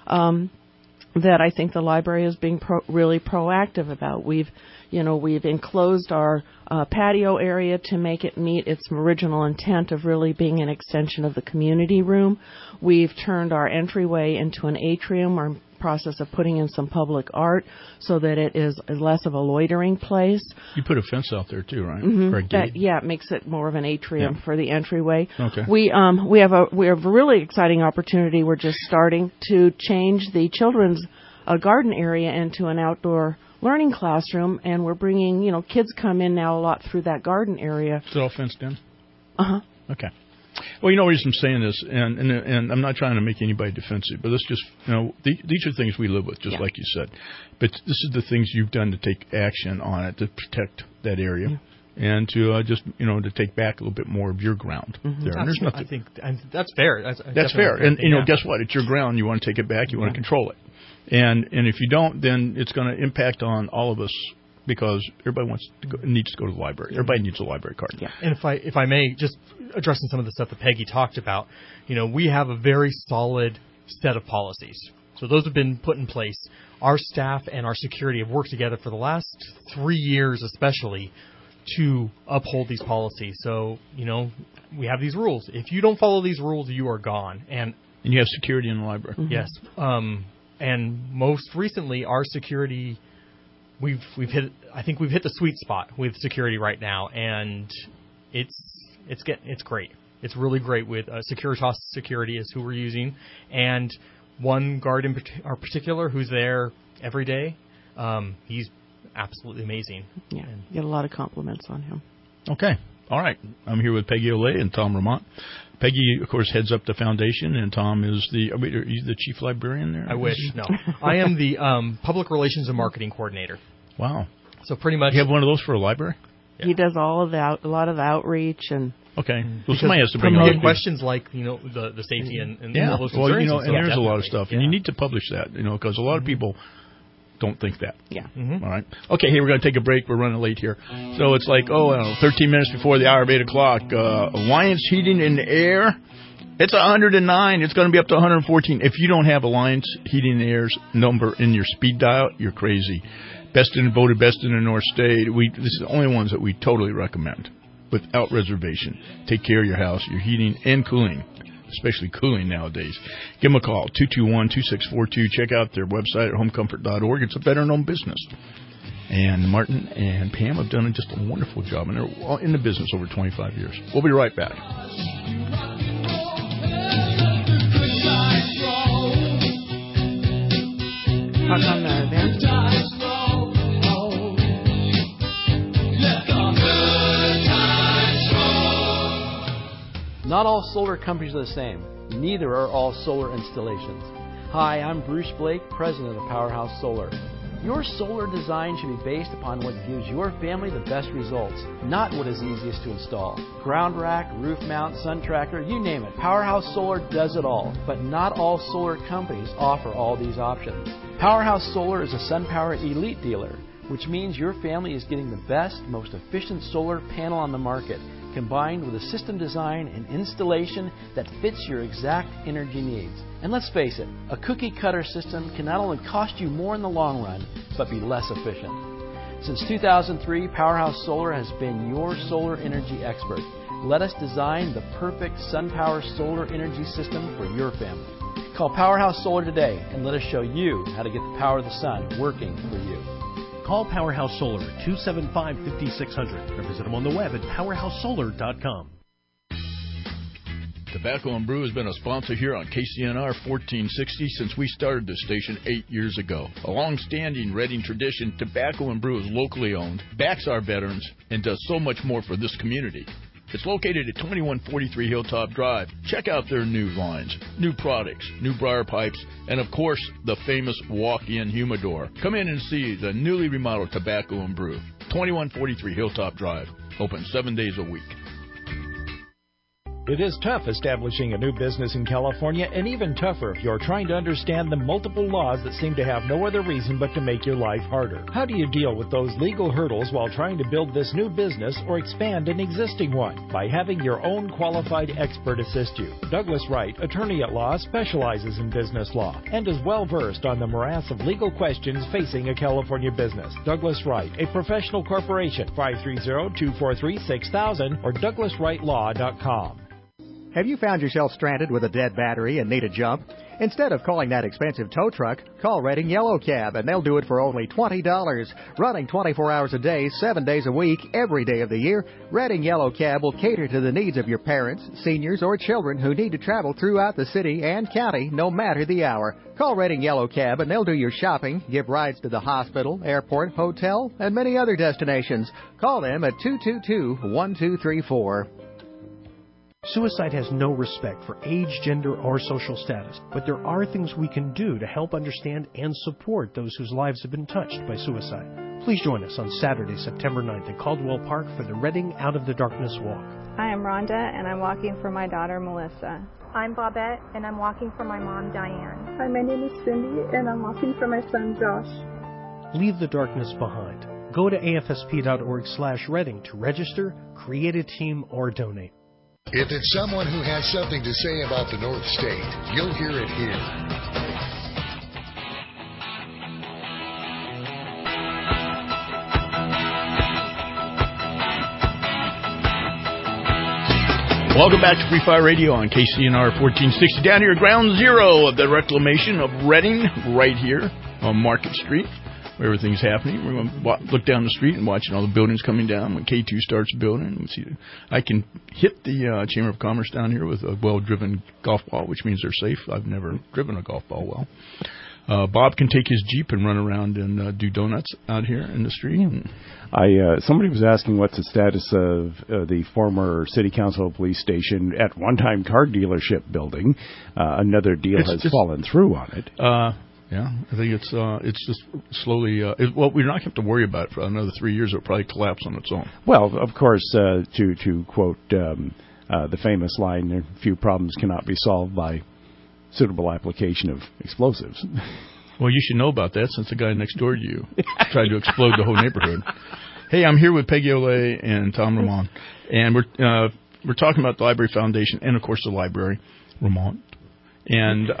That I think the library is being really proactive about. We've enclosed our patio area to make it meet its original intent of really being an extension of the community room. We've turned our entryway into an atrium. We're in the process of putting in some public art so that it is less of a loitering place. You put a fence out there too, right? Mm-hmm. Or a gate? It makes it more of an atrium for the entryway. Okay. We have a really exciting opportunity. We're just starting to change the children's garden area into an outdoor learning classroom, and we're bringing, kids come in now a lot through that garden area. Is it all fenced in? Uh-huh. Okay. Well, the reason I'm saying this, and I'm not trying to make anybody defensive, but let's just, these are things we live with, just like you said. But this is the things you've done to take action on it to protect that area. And to to take back a little bit more of your ground there. And there's nothing. I think that's fair. That's fair. And guess what? It's your ground. You want to take it back. You want to control it. And if you don't, then it's going to impact on all of us, because everybody needs to go to the library. Everybody needs a library card. Yeah. And if I may, just addressing some of the stuff that Peggy talked about, we have a very solid set of policies. So those have been put in place. Our staff and our security have worked together for the last 3 years, especially, to uphold these policies. So, we have these rules. If you don't follow these rules, you are gone. And you have security in the library. Mm-hmm. Yes. And most recently, our security, we've hit the sweet spot with security right now, and it's great. It's really great with Securitas Security is who we're using, and one guard in particular who's there every day. He's absolutely amazing. Yeah, get a lot of compliments on him. Okay. All right. I'm here with Peggy Olay and Tom Ramont. Peggy, of course, heads up the foundation, and Tom is are you the chief librarian there? I wish. No. I am the public relations and marketing coordinator. Wow. So pretty much. You have one of those for a library? Yeah. He does a lot of outreach and. Okay. Well, somebody has to bring up questions like, the safety and all those concerns. And there's a lot of stuff. And you need to publish that, because a lot of people don't think that. Yeah. Mm-hmm. All right. Okay, hey, we're going to take a break. We're running late here. So it's like, 13 minutes before the hour of 8 o'clock. Alliance Heating and Air, it's 109. It's going to be up to 114. If you don't have Alliance Heating and Air's number in your speed dial, you're crazy. Voted best in the North State. This is the only ones that we totally recommend without reservation. Take care of your house, your heating and cooling. Especially cooling nowadays. Give them a call, 221-2642. Check out their website at homecomfort.org. It's a veteran-owned business. And Martin and Pam have done just a wonderful job, and they're in the business over 25 years. We'll be right back. Not all solar companies are the same. Neither are all solar installations. Hi, I'm Bruce Blake, president of Powerhouse Solar. Your solar design should be based upon what gives your family the best results, not what is easiest to install. Ground rack, roof mount, sun tracker, you name it. Powerhouse Solar does it all, but not all solar companies offer all these options. Powerhouse Solar is a SunPower Elite dealer, which means your family is getting the best, most efficient solar panel on the market, combined with a system design and installation that fits your exact energy needs. And let's face it, a cookie-cutter system can not only cost you more in the long run, but be less efficient. Since 2003, Powerhouse Solar has been your solar energy expert. Let us design the perfect SunPower solar energy system for your family. Call Powerhouse Solar today and let us show you how to get the power of the sun working for you. Call Powerhouse Solar at 275-5600 or visit them on the web at powerhousesolar.com. Tobacco and Brew has been a sponsor here on KCNR 1460 since we started this station 8 years ago. A long-standing Reading tradition, Tobacco and Brew is locally owned, backs our veterans, and does so much more for this community. It's located at 2143 Hilltop Drive. Check out their new lines, new products, new briar pipes, and of course, the famous walk-in humidor. Come in and see the newly remodeled Tobacco and Brew. 2143 Hilltop Drive. Open 7 days a week. It is tough establishing a new business in California, and even tougher if you're trying to understand the multiple laws that seem to have no other reason but to make your life harder. How do you deal with those legal hurdles while trying to build this new business or expand an existing one? By having your own qualified expert assist you. Douglas Wright, attorney at law, specializes in business law and is well versed on the morass of legal questions facing a California business. Douglas Wright, a professional corporation, 530-243-6000 or douglaswrightlaw.com. Have you found yourself stranded with a dead battery and need a jump? Instead of calling that expensive tow truck, call Reading Yellow Cab, and they'll do it for only $20. Running 24 hours a day, 7 days a week, every day of the year, Reading Yellow Cab will cater to the needs of your parents, seniors, or children who need to travel throughout the city and county, no matter the hour. Call Reading Yellow Cab, and they'll do your shopping, give rides to the hospital, airport, hotel, and many other destinations. Call them at 222-1234. Suicide has no respect for age, gender, or social status, but there are things we can do to help understand and support those whose lives have been touched by suicide. Please join us on Saturday, September 9th at Caldwell Park for the Reading Out of the Darkness Walk. Hi, I'm Rhonda, and I'm walking for my daughter, Melissa. I'm Bobette, and I'm walking for my mom, Diane. Hi, my name is Cindy, and I'm walking for my son, Josh. Leave the darkness behind. Go to afsp.org/Reading to register, create a team, or donate. If it's someone who has something to say about the North State, you'll hear it here. Welcome back to Free Fire Radio on KCNR 1460. Down here at ground zero of the reclamation of Reading, right here on Market Street, where everything's happening. We're going to look down the street and watching all the buildings coming down. When K2 starts building, I can hit the Chamber of Commerce down here with a well-driven golf ball, which means they're safe. I've never driven a golf ball well. Bob can take his Jeep and run around and do donuts out here in the street. Somebody was asking what's the status of the former City Council Police Station at one-time car dealership building. Another deal has fallen through on it. Yeah, I think it's just slowly. Well, we're not going to have to worry about it for another 3 years. It'll probably collapse on its own. Well, of course, to quote the famous line, "Few problems cannot be solved by suitable application of explosives." Well, you should know about that since the guy next door to you tried to explode the whole neighborhood. Hey, I'm here with Peggy Olay and Tom Ramon, and we're talking about the Library Foundation and, of course, the library, Ramon, and.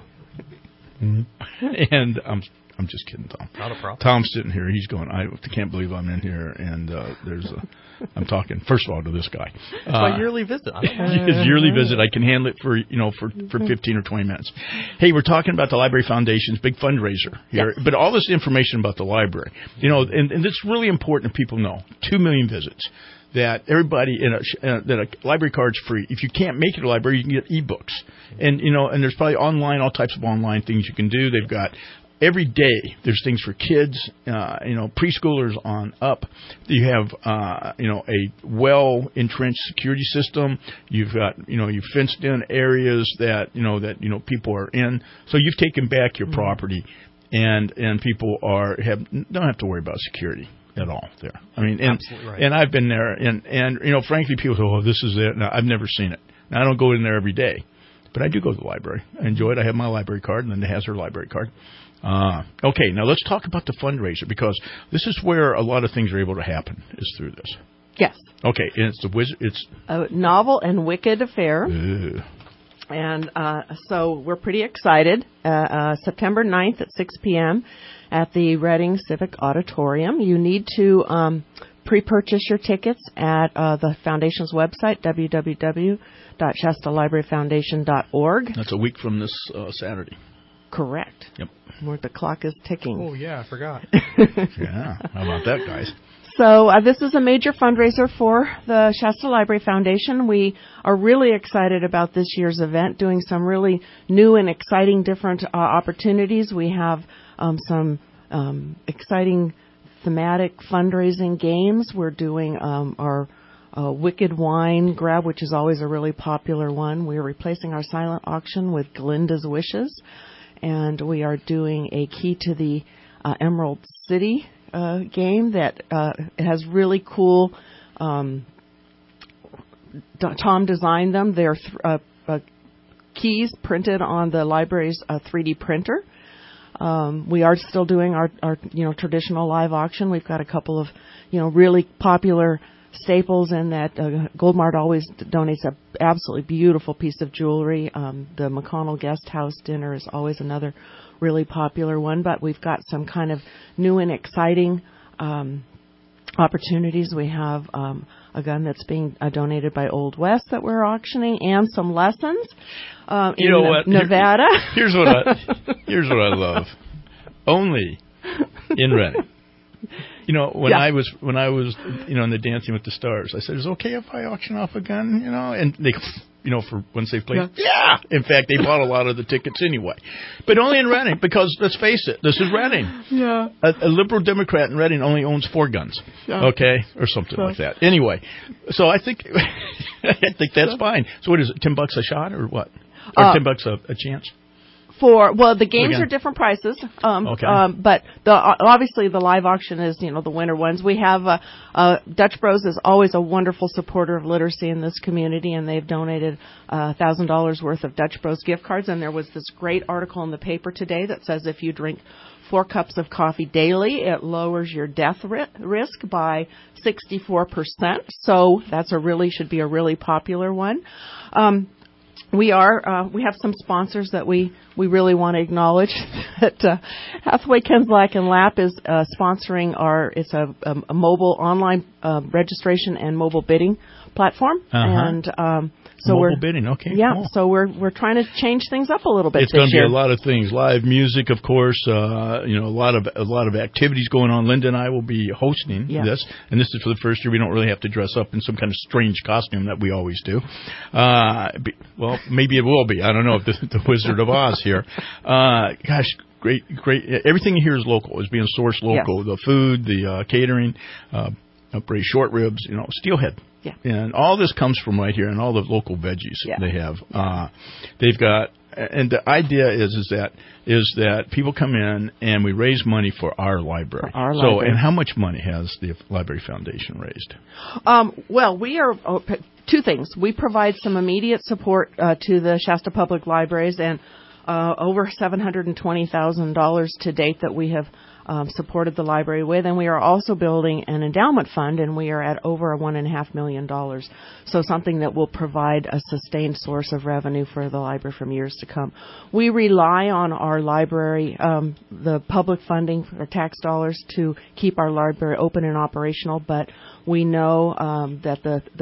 And I'm just kidding, Tom. Not a problem. Tom's sitting here. He's going, I can't believe I'm in here. And I'm talking, first of all, to this guy. It's my yearly visit. His yearly visit. I can handle it for 15 or 20 minutes. Hey, we're talking about the Library Foundation's big fundraiser here. Yes. But all this information about the library, and it's really important that people know. 2 million visits. That everybody that a library card's free. If you can't make it to a library, you can get ebooks, and there's probably all types of online things you can do. They've got every day. There's things for kids, preschoolers on up. You have a well entrenched security system. You've got you've fenced in areas that people are in. So you've taken back your property, and people don't have to worry about security at all there. I mean, absolutely right. And I've been there, and frankly, people say, "Oh, this is it." No, I've never seen it. Now, I don't go in there every day, but I do go to the library. I enjoy it. I have my library card, and then it has her library card. Okay, now let's talk about the fundraiser, because this is where a lot of things are able to happen, is through this. Yes. Okay, and it's a novel and wicked affair. And so we're pretty excited. September 9th at 6 p.m. at the Reading Civic Auditorium. You need to pre-purchase your tickets at the Foundation's website, www.shastalibraryfoundation.org. That's a week from this Saturday. Correct. Yep. Where the clock is ticking. Oh, yeah, I forgot. Yeah, how about that, guys? So this is a major fundraiser for the Shasta Library Foundation. We are really excited about this year's event, doing some really new and exciting different opportunities. We have some exciting thematic fundraising games. We're doing our Wicked Wine Grab, which is always a really popular one. We're replacing our silent auction with Glinda's Wishes. And we are doing a Key to the Emerald City game that has really cool. Tom designed them. They're keys printed on the library's 3D printer. We are still doing our traditional live auction. We've got a couple of really popular staples in that. Goldmart always donates an absolutely beautiful piece of jewelry. The McConnell Guest House dinner is always another really popular one, but we've got some kind of new and exciting opportunities. We have a gun that's being donated by Old West that we're auctioning, and some lessons in Nevada. Here's what I love. Only in Reading. When I was in the Dancing with the Stars, I said, "Is it okay if I auction off a gun?" And they, for one safe place. Yeah. In fact, they bought a lot of the tickets anyway, but only in Reading, because let's face it, this is Reading. Yeah. A liberal Democrat in Reading only owns 4 guns. Yeah. Okay, or something like that. Anyway, so I think that's fine. So what is it? $10 a shot or what? Or $10 a chance? The games are different prices. Okay. But obviously the live auction is, the winner ones. We have Dutch Bros is always a wonderful supporter of literacy in this community, and they've donated $1,000 worth of Dutch Bros gift cards. And there was this great article in the paper today that says if you drink 4 cups of coffee daily, it lowers your death risk by 64%. So that's should be a really popular one. We have some sponsors that we really want to acknowledge. That Hathaway Kenslack and Lap is sponsoring it's a mobile online registration and mobile bidding platform. And so mobile bidding, okay. Yeah, cool. So we're trying to change things up a little bit. It's going to be a lot of things. Live music, of course. A lot of activities going on. Linda and I will be hosting this, and this is for the first year. We don't really have to dress up in some kind of strange costume that we always do. Well, maybe it will be. I don't know if the Wizard of Oz here. Gosh. Great. Everything here is local. Is being sourced local. Yes. The food, the catering, braised short ribs, steelhead. Yeah. And all this comes from right here, and all the local veggies they have. They've got, and the idea is that people come in and we raise money for our library. Library. And how much money has the Library Foundation raised? Well, we are 2 things. We provide some immediate support to the Shasta Public Libraries, and over $720,000 to date that we have supported the library with, and we are also building an endowment fund, and we are at over $1.5 million. So something that will provide a sustained source of revenue for the library from years to come. We rely on our library, the public funding for tax dollars to keep our library open and operational, but we know that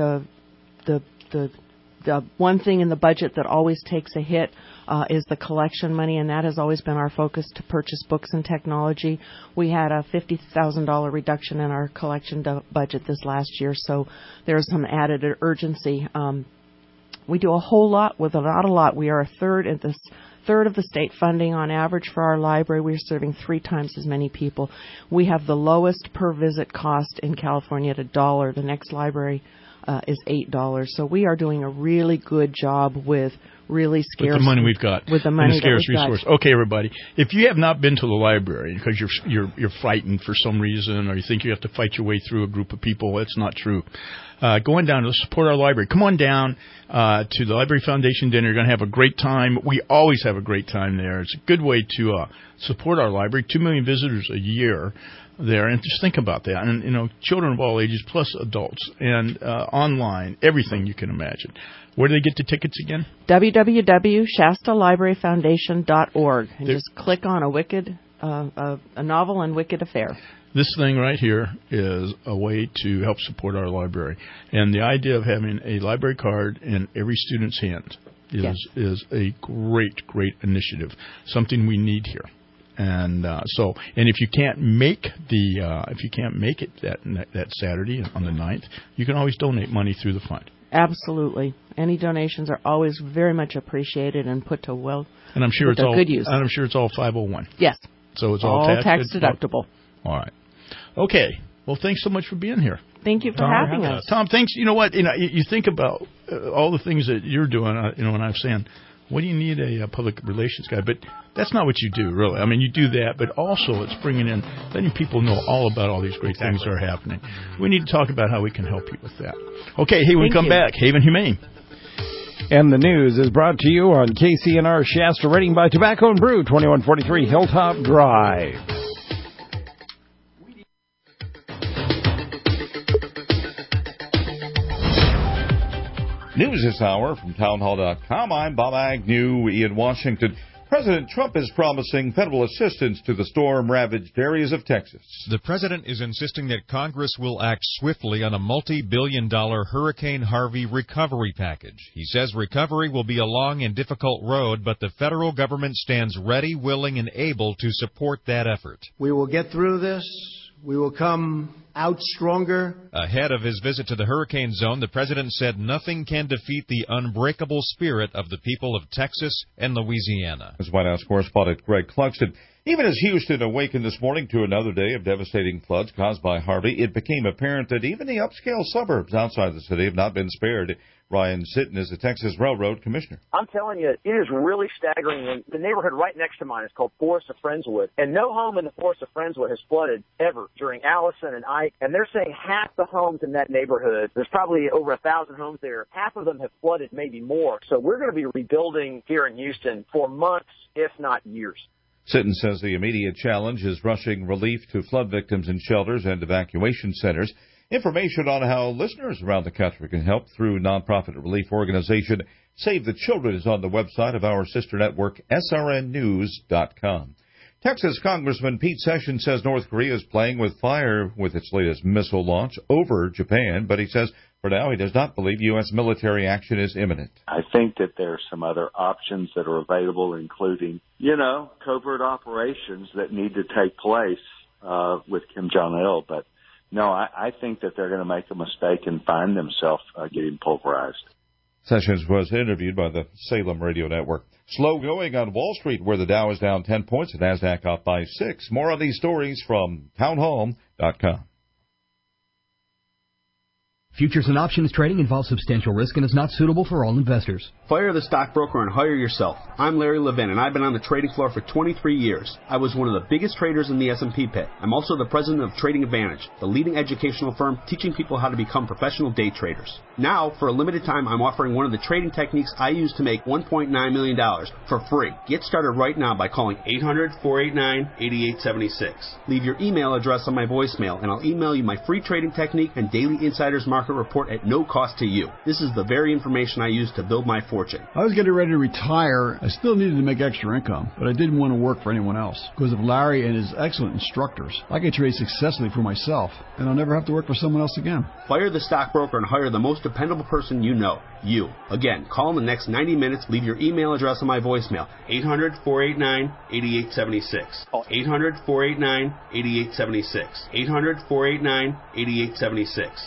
the one thing in the budget that always takes a hit is the collection money, and that has always been our focus to purchase books and technology. We had a $50,000 reduction in our collection budget this last year, so there's some added urgency. We do a whole lot with not a lot. We are a third of the state funding on average for our library. We're serving 3 times as many people. We have the lowest per visit cost in California at $1. The next library is $8. So we are doing a really good job with really scarce. With the money we've got. With the money and a scarce that we've resource. got. Okay, everybody. If you have not been to the library because you're frightened for some reason, or you think you have to fight your way through a group of people, that's not true. Going down to support our library. Come on down to the Library Foundation dinner. You're going to have a great time. We always have a great time there. It's a good way to support our library. 2 million visitors a year there, and just think about that. And children of all ages plus adults, and online, everything you can imagine. Where do they get the tickets again? www.shastalibraryfoundation.org, and just click on a Wicked a novel and wicked affair. This thing right here is a way to help support our library. And the idea of having a library card in every student's hand is a great, great initiative, something we need here. And and if you can't make it that Saturday on the 9th, you can always donate money through the fund. Absolutely. Any donations are always very much appreciated and put to and I'm sure it's all good use. And I'm sure it's all 501. Yes. So it's all tax deductible. All right. Okay. Well, thanks so much for being here. Thank you for having us. Tom, thanks. You know what? You think about all the things that you're doing, and I'm saying, what do you need a public relations guy? But that's not what you do, really. I mean, you do that, but also it's letting people know all about all these great things that are happening. We need to talk about how we can help you with that. Okay, hey, when we come back, Haven Humane. And the news is brought to you on KCNR Shasta, Reading by Tobacco and Brew, 2143 Hilltop Drive. News this hour from townhall.com. I'm Bob Agnew in Washington. President Trump is promising federal assistance to the storm-ravaged areas of Texas. The president is insisting that Congress will act swiftly on a multi-billion-dollar Hurricane Harvey recovery package. He says recovery will be a long and difficult road, but the federal government stands ready, willing, and able to support that effort. We will get through this. We will come out stronger. Ahead of his visit to the hurricane zone, the president said nothing can defeat the unbreakable spirit of the people of Texas and Louisiana. As White House correspondent Greg Clugston. Even as Houston awakened this morning to another day of devastating floods caused by Harvey, it became apparent that even the upscale suburbs outside the city have not been spared. Ryan Sitton is the Texas Railroad Commissioner. I'm telling you, it is really staggering. The neighborhood right next to mine is called Forest of Friendswood, and no home in the Forest of Friendswood has flooded ever during Allison and Ike. And they're saying half the homes in that neighborhood, there's probably over 1,000 homes there, half of them have flooded, maybe more. So we're going to be rebuilding here in Houston for months, if not years. Sitton says the immediate challenge is rushing relief to flood victims in shelters and evacuation centers. Information on how listeners around the country can help through nonprofit relief organization Save the Children is on the website of our sister network, srnnews.com. Texas Congressman Pete Sessions says North Korea is playing with fire with its latest missile launch over Japan, but he says for now he does not believe U.S. military action is imminent. I think that there are some other options that are available, including, covert operations that need to take place with Kim Jong-il, but no, I think that they're going to make a mistake and find themselves getting pulverized. Sessions was interviewed by the Salem Radio Network. Slow going on Wall Street, where the Dow is down 10 points, the NASDAQ up by 6. More on these stories from townhall.com. Futures and options trading involves substantial risk and is not suitable for all investors. Fire the stockbroker and hire yourself. I'm Larry Levin, and I've been on the trading floor for 23 years. I was one of the biggest traders in the S&P pit. I'm also the president of Trading Advantage, the leading educational firm teaching people how to become professional day traders. Now, for a limited time, I'm offering one of the trading techniques I use to make $1.9 million for free. Get started right now by calling 800-489-8876. Leave your email address on my voicemail, and I'll email you my free trading technique and daily insider's market report at no cost to you. This is the very information I use to build my fortune. I was getting ready to retire. I still needed to make extra income, but I didn't want to work for anyone else. Because of Larry and his excellent instructors, I could trade successfully for myself, and I'll never have to work for someone else again. Fire the stockbroker and hire the most dependable person you know. You. Again, call in the next 90 minutes. Leave your email address on my voicemail. 800-489-8876. Call 800-489-8876. 800-489-8876.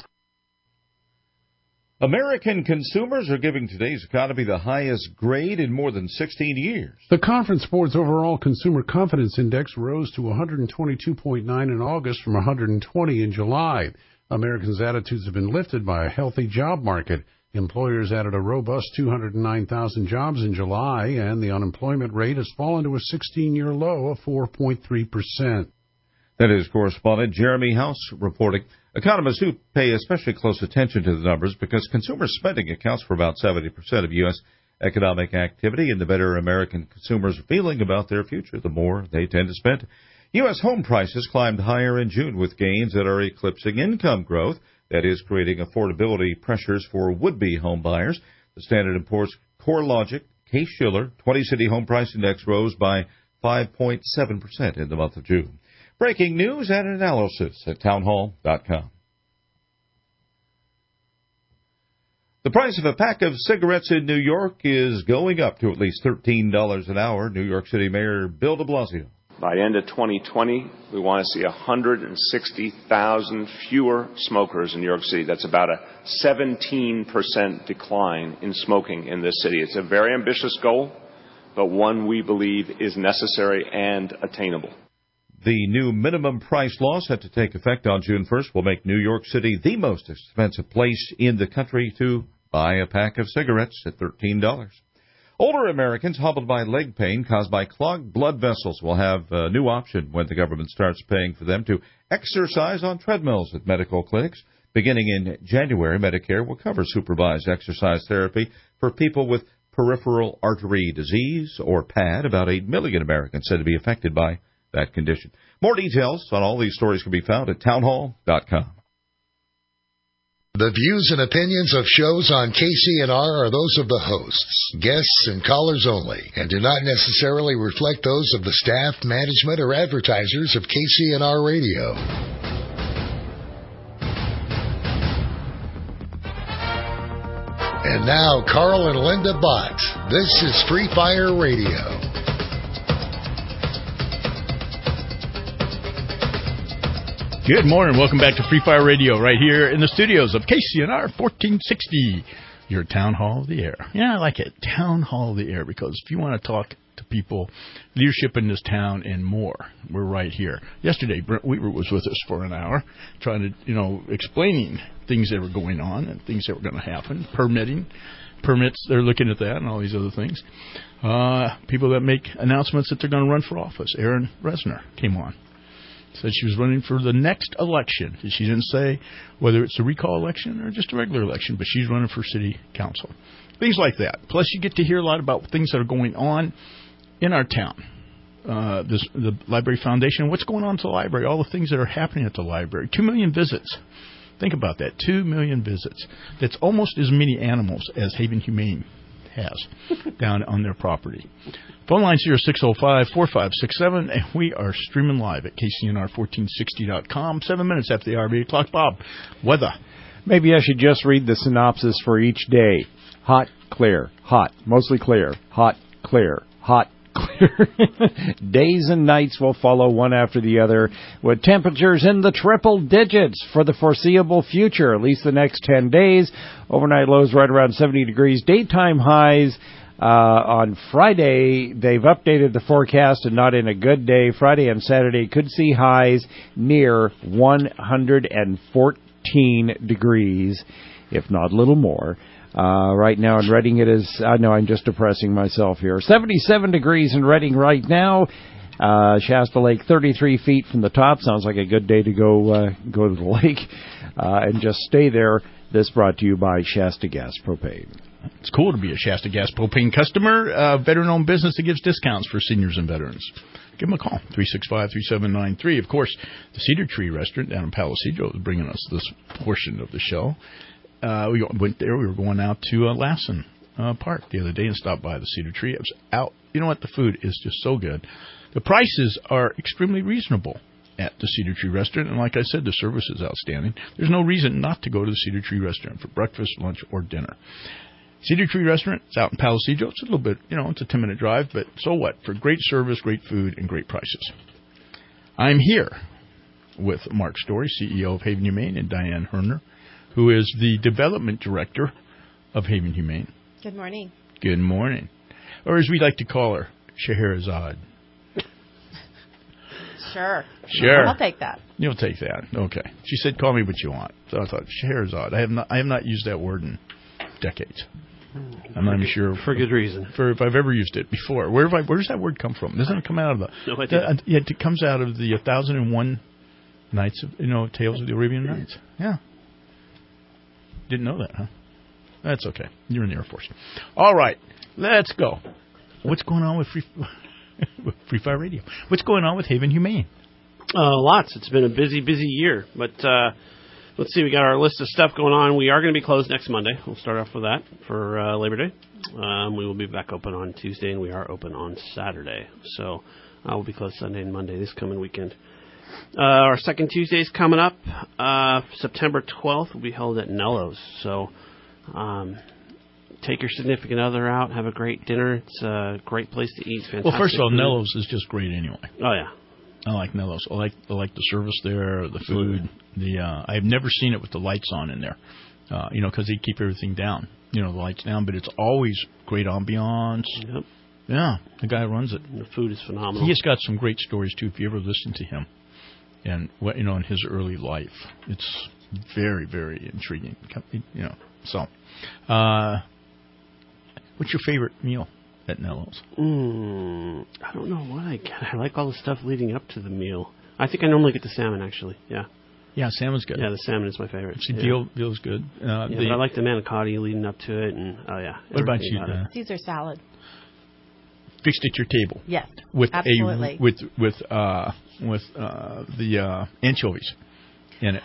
American consumers are giving today's economy the highest grade in more than 16 years. The Conference Board's overall consumer confidence index rose to 122.9 in August from 120 in July. Americans' attitudes have been lifted by a healthy job market. Employers added a robust 209,000 jobs in July, and the unemployment rate has fallen to a 16-year low of 4.3%. That is correspondent Jeremy House reporting. Economists who pay especially close attention to the numbers because consumer spending accounts for about 70% of U.S. economic activity, and the better American consumers are feeling about their future, the more they tend to spend. U.S. home prices climbed higher in June with gains that are eclipsing income growth. That is creating affordability pressures for would-be home buyers. The Standard & Poor's CoreLogic Case-Shiller 20-City Home Price Index rose by 5.7% in the month of June. Breaking news and analysis at townhall.com. The price of a pack of cigarettes in New York is going up to at least $13 an hour. New York City Mayor Bill de Blasio. By end of 2020, we want to see 160,000 fewer smokers in New York City. That's about a 17% decline in smoking in this city. It's a very ambitious goal, but one we believe is necessary and attainable. The new minimum price law set to take effect on June 1st will make New York City the most expensive place in the country to buy a pack of cigarettes at $13. Older Americans hobbled by leg pain caused by clogged blood vessels will have a new option when the government starts paying for them to exercise on treadmills at medical clinics. Beginning in January, Medicare will cover supervised exercise therapy for people with peripheral artery disease, or PAD. About 8 million Americans said to be affected by that condition. More details on all these stories can be found at townhall.com. The views and opinions of shows on KCNR are those of the hosts, guests, and callers only, and do not necessarily reflect those of the staff, management, or advertisers of KCNR Radio. And now, Carl and Linda Bott. This is Free Fire Radio. Good morning. Welcome back to Free Fire Radio right here in the studios of KCNR 1460, your Town Hall of the Air. Yeah, I like it. Town Hall of the Air, because if you want to talk to people, leadership in this town and more, we're right here. Yesterday, Brent Weaver was with us for an hour trying to, explaining things that were going on and things that were going to happen, permits, they're looking at that and all these other things. People that make announcements that they're going to run for office. Erin Resner came on. Said she was running for the next election. She didn't say whether it's a recall election or just a regular election, but she's running for city council. Things like that. Plus, you get to hear a lot about things that are going on in our town. The Library Foundation, what's going on at the library, all the things that are happening at the library. 2 million visits. Think about that, 2 million visits. That's almost as many animals as Haven Humane has down on their property. Phone lines here are 605-4567, and we are streaming live at KCNR1460.com. 7 minutes after the RB clock. Bob, weather. Maybe I should just read the synopsis for each day. Hot, clear, hot, mostly clear, hot, clear, hot, clear. Days and nights will follow one after the other, with temperatures in the triple digits for the foreseeable future, at least the next 10 days. Overnight lows right around 70 degrees. Daytime highs on Friday. They've updated the forecast, and not in a good day. Friday and Saturday could see highs near 114 degrees, if not a little more. Right now in Reading it is, I know I'm just depressing myself here, 77 degrees in Reading right now. Shasta Lake 33 feet from the top. Sounds like a good day to go to the lake and just stay there. This brought to you by Shasta Gas Propane. It's cool to be a Shasta Gas Propane customer, veteran-owned business that gives discounts for seniors and veterans. Give them a call, 365-3793. Of course, the Cedar Tree Restaurant down in Palisadro is bringing us this portion of the show. We went there. We were going out to Lassen Park the other day and stopped by the Cedar Tree. It was out. You know what? The food is just so good. The prices are extremely reasonable at the Cedar Tree Restaurant, and like I said, the service is outstanding. There's no reason not to go to the Cedar Tree Restaurant for breakfast, lunch, or dinner. Cedar Tree Restaurant, it's out in Palisadro. It's a little bit, it's a 10-minute drive, but so what? For great service, great food, and great prices. I'm here with Mark Story, CEO of Haven Humane, and Diane Herner, who is the development director of Haven Humane. Good morning. Good morning. Or as we like to call her, Scheherazade. Sure. I'll take that. You'll take that. Okay. She said, call me what you want. So I thought, Scheherazade. I have not used that word in decades. I'm not even sure. For good reason. If I've ever used it before. Where does that word come from? Doesn't it come out of the... No idea. It comes out of the 1001 Nights of, Tales of the Arabian Nights. Yeah. Didn't know that, huh? That's okay. You're in the Air Force. All right. Let's go. What's going on with Free Fire Radio? What's going on with Haven Humane? Lots. It's been a busy year. But let's see. We got our list of stuff going on. We are going to be closed next Monday. We'll start off with that for Labor Day. We will be back open on Tuesday, and we are open on Saturday. So We'll be closed Sunday and Monday this coming weekend. Our second Tuesday is coming up. September 12th will be held at Nello's. So take your significant other out, have a great dinner. It's a great place to eat. It's fantastic. Well, first of all, food. Nello's is just great anyway. Oh, yeah. I like Nello's. I like the service there, the food. I've never seen it with the lights on in there, because they keep everything down. The lights down, but it's always great ambiance. Yep. Yeah, the guy runs it. And the food is phenomenal. He has got some great stories too. If you ever listen to him, and in his early life, it's very, very intriguing. So, what's your favorite meal at Nello's? I don't know what I get. I like all the stuff leading up to the meal. I think I normally get the salmon, actually. Yeah. Yeah, salmon's good. Yeah, the salmon is my favorite. See, veal's good. But I like the manicotti leading up to it, and What about you? Caesar salad. Fixed at your table. Yes, with absolutely. With the anchovies in it.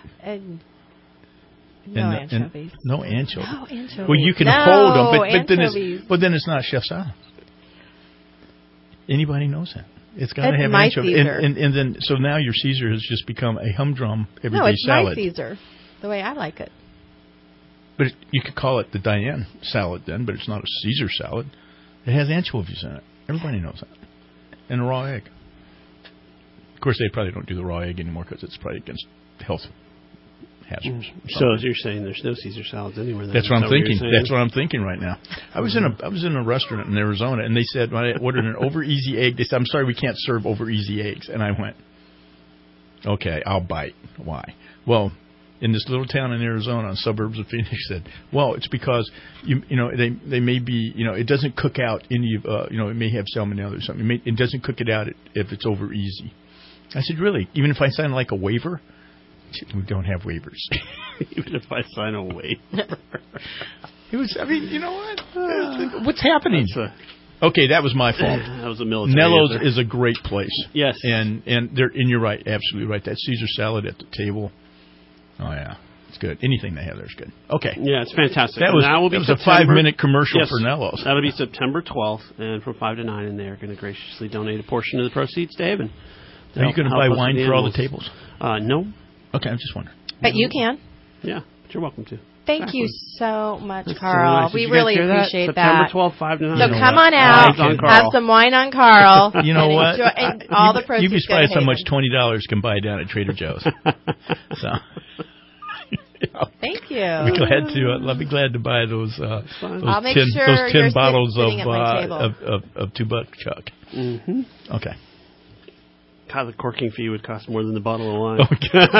No anchovies. No anchovies. No anchovies. Well, you can hold them, but then it's not chef salad. Anybody knows that. It's got to have anchovies. And then so now your Caesar has just become a humdrum everyday salad. No, it's my Caesar, the way I like it. But you could call it the Diane salad then, but it's not a Caesar salad. It has anchovies in it. Everybody knows that. And a raw egg. Of course, they probably don't do the raw egg anymore because it's probably against health hazards. So as you're saying, there's no Caesar salads anywhere. That's what I'm thinking. That's what I'm thinking right now. I was in a restaurant in Arizona, and they said when I ordered an over easy egg, they said, "I'm sorry, we can't serve over easy eggs." And I went, "Okay, I'll bite." Why? Well, in this little town in Arizona, suburbs of Phoenix, said, "Well, it's because they may be it doesn't cook out any of it may have salmonella or something. It doesn't cook it out if it's over easy." I said, "Really? Even if I sign like a waiver?" We don't have waivers. Even if I sign a waiver. It was. I mean, you know what? What's happening? Okay, that was my fault. That was a military. Nello's is a great place. Yes, and you're right, absolutely right. That Caesar salad at the table. Oh yeah, it's good. Anything they have there is good. Okay. Yeah, it's fantastic. That was a 5-minute commercial for Nello's. That'll be September 12th, and from 5 to 9, and they're going to graciously donate a portion of the proceeds to Haven. Are you going to buy wine for all the tables? No. Okay, I'm just wondering. But you can. Yeah, but you're welcome to. Thank you so much, Carl. Nice. We really appreciate that. September 12th, 5 to 9. So come on out, have some wine on Carl. You know what? And all the proceeds. You'd be surprised how much $20 can buy down at Trader Joe's. So. Thank you. I'll be glad to buy those 10 bottles of $2 Chuck. Mm-hmm. Okay. God, the corking fee would cost more than the bottle of wine.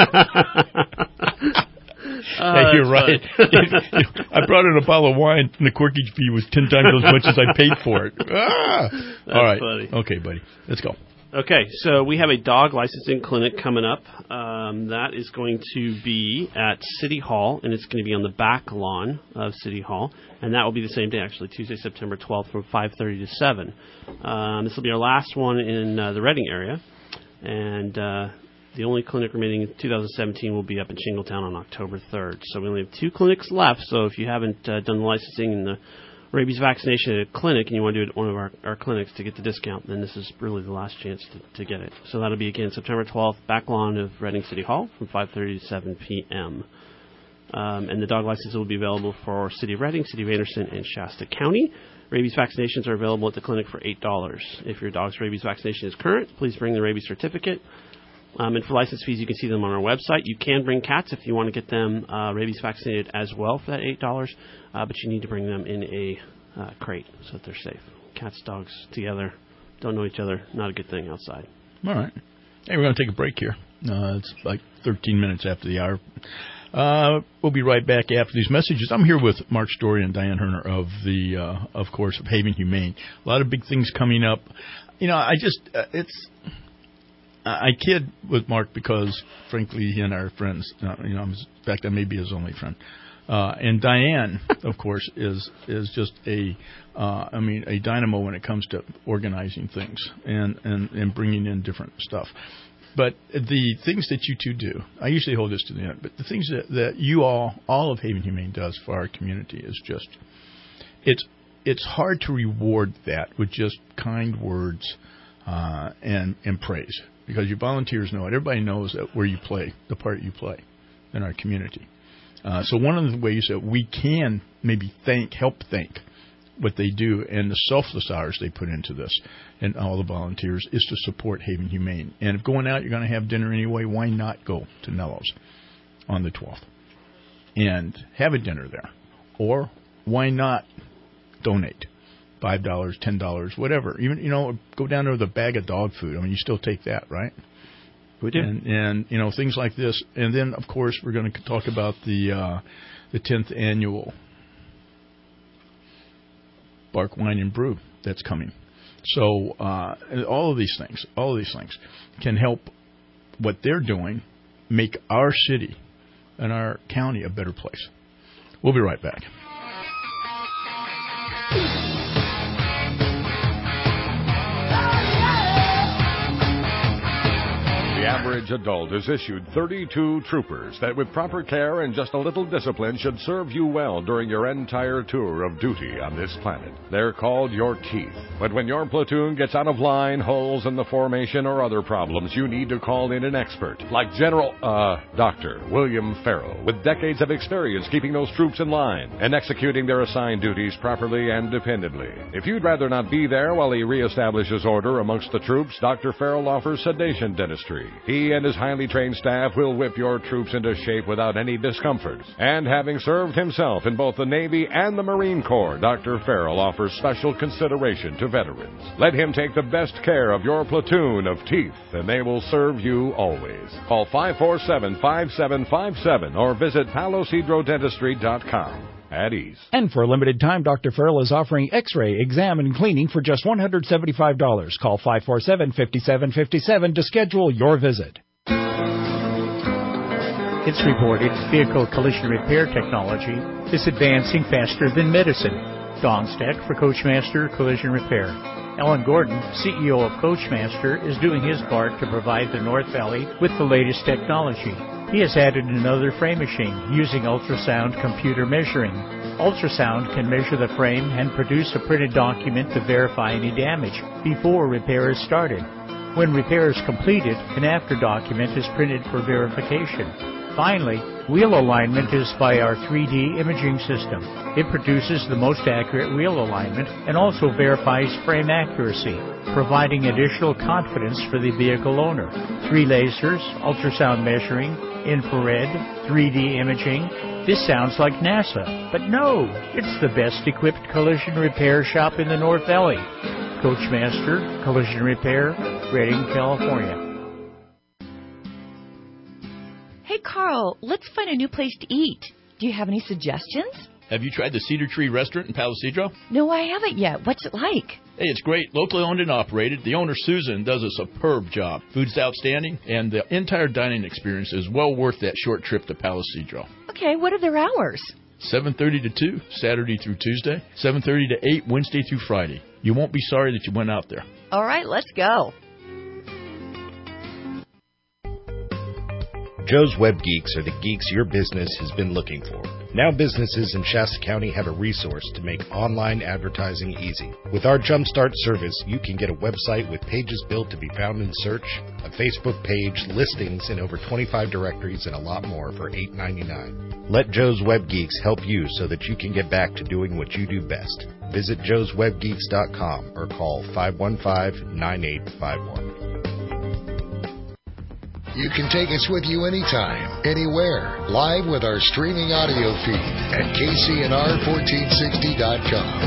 Hey, you're right. I brought in a bottle of wine, and the corkage fee was 10 times as much as I paid for it. All right. Funny. Okay, buddy. Let's go. Okay, so we have a dog licensing clinic coming up. That is going to be at City Hall, and it's going to be on the back lawn of City Hall. And that will be the same day, actually, Tuesday, September 12th from 5:30 to 7. This will be our last one in the Reading area. And the only clinic remaining in 2017 will be up in Shingletown on October 3rd. So we only have 2 clinics left. So if you haven't done the licensing and the rabies vaccination at a clinic and you want to do it at one of our clinics to get the discount, then this is really the last chance to get it. So that'll be, again, September 12th, back lawn of Reading City Hall from 5:30 to 7 p.m. And the dog license will be available for City of Reading, City of Anderson, and Shasta County. Rabies vaccinations are available at the clinic for $8. If your dog's rabies vaccination is current, please bring the rabies certificate. And for license fees, you can see them on our website. You can bring cats if you want to get them rabies vaccinated as well for that $8, but you need to bring them in a crate so that they're safe. Cats, dogs together, don't know each other, not a good thing outside. All right. Hey, we're going to take a break here. It's like 13 minutes after the hour. We'll be right back after these messages. I'm here with Mark Story and Diane Herner of course, of Haven Humane. A lot of big things coming up. I kid with Mark because, frankly, he and I are friends. In fact, I may be his only friend. And Diane, of course, is just a dynamo when it comes to organizing things and bringing in different stuff. But the things that you two do, I usually hold this to the end, but the things that you all of Haven Humane does for our community is just, it's hard to reward that with just kind words. and praise, because your volunteers know it. Everybody knows that where you play, the part you play in our community. So one of the ways that we can maybe help thank what they do and the selfless hours they put into this and all the volunteers is to support Haven Humane. And if going out, you're going to have dinner anyway, why not go to Nello's on the 12th and have a dinner there? Or why not donate $5, $10, whatever? Even, go down there with a bag of dog food. I mean, you still take that, right? We do. And things like this. And then, of course, we're going to talk about the 10th annual Bark Wine and Brew that's coming. So all of these things can help what they're doing make our city and our county a better place. We'll be right back. The average adult is issued 32 troopers that with proper care and just a little discipline should serve you well during your entire tour of duty on this planet. They're called your teeth. But when your platoon gets out of line, holes in the formation, or other problems, you need to call in an expert like Dr. William Farrell, with decades of experience keeping those troops in line and executing their assigned duties properly and dependably. If you'd rather not be there while he reestablishes order amongst the troops, Dr. Farrell offers sedation dentistry. He and his highly trained staff will whip your troops into shape without any discomfort. And having served himself in both the Navy and the Marine Corps, Dr. Farrell offers special consideration to veterans. Let him take the best care of your platoon of teeth, and they will serve you always. Call 547-5757 or visit palosidrodentistry.com. At ease. And for a limited time, Dr. Farrell is offering x-ray, exam, and cleaning for just $175. Call 547-5757 to schedule your visit. It's reported vehicle collision repair technology is advancing faster than medicine. Don Steck for Coachmaster Collision Repair. Alan Gordon, CEO of Coachmaster, is doing his part to provide the North Valley with the latest technology. He has added another frame machine using ultrasound computer measuring. Ultrasound can measure the frame and produce a printed document to verify any damage before repair is started. When repair is completed, an after document is printed for verification. Finally, wheel alignment is by our 3D imaging system. It produces the most accurate wheel alignment and also verifies frame accuracy, providing additional confidence for the vehicle owner. 3 lasers, ultrasound measuring, infrared, 3D imaging. This sounds like NASA, but no, it's the best equipped collision repair shop in the North Valley. Coachmaster Collision Repair, Redding, California. Hey, Carl, let's find a new place to eat. Do you have any suggestions? Have you tried the Cedar Tree Restaurant in Palo Cedro? No, I haven't yet. What's it like? Hey, it's great. Locally owned and operated. The owner, Susan, does a superb job. Food's outstanding, and the entire dining experience is well worth that short trip to Palo Cedro. Okay, what are their hours? 7:30 to 2, Saturday through Tuesday. 7:30 to 8, Wednesday through Friday. You won't be sorry that you went out there. All right, let's go. Joe's Web Geeks are the geeks your business has been looking for. Now businesses in Shasta County have a resource to make online advertising easy. With our Jumpstart service, you can get a website with pages built to be found in search, a Facebook page, listings in over 25 directories, and a lot more for $8.99. Let Joe's Web Geeks help you so that you can get back to doing what you do best. Visit joeswebgeeks.com or call 515-9851. You can take us with you anytime, anywhere, live with our streaming audio feed at kcnr1460.com.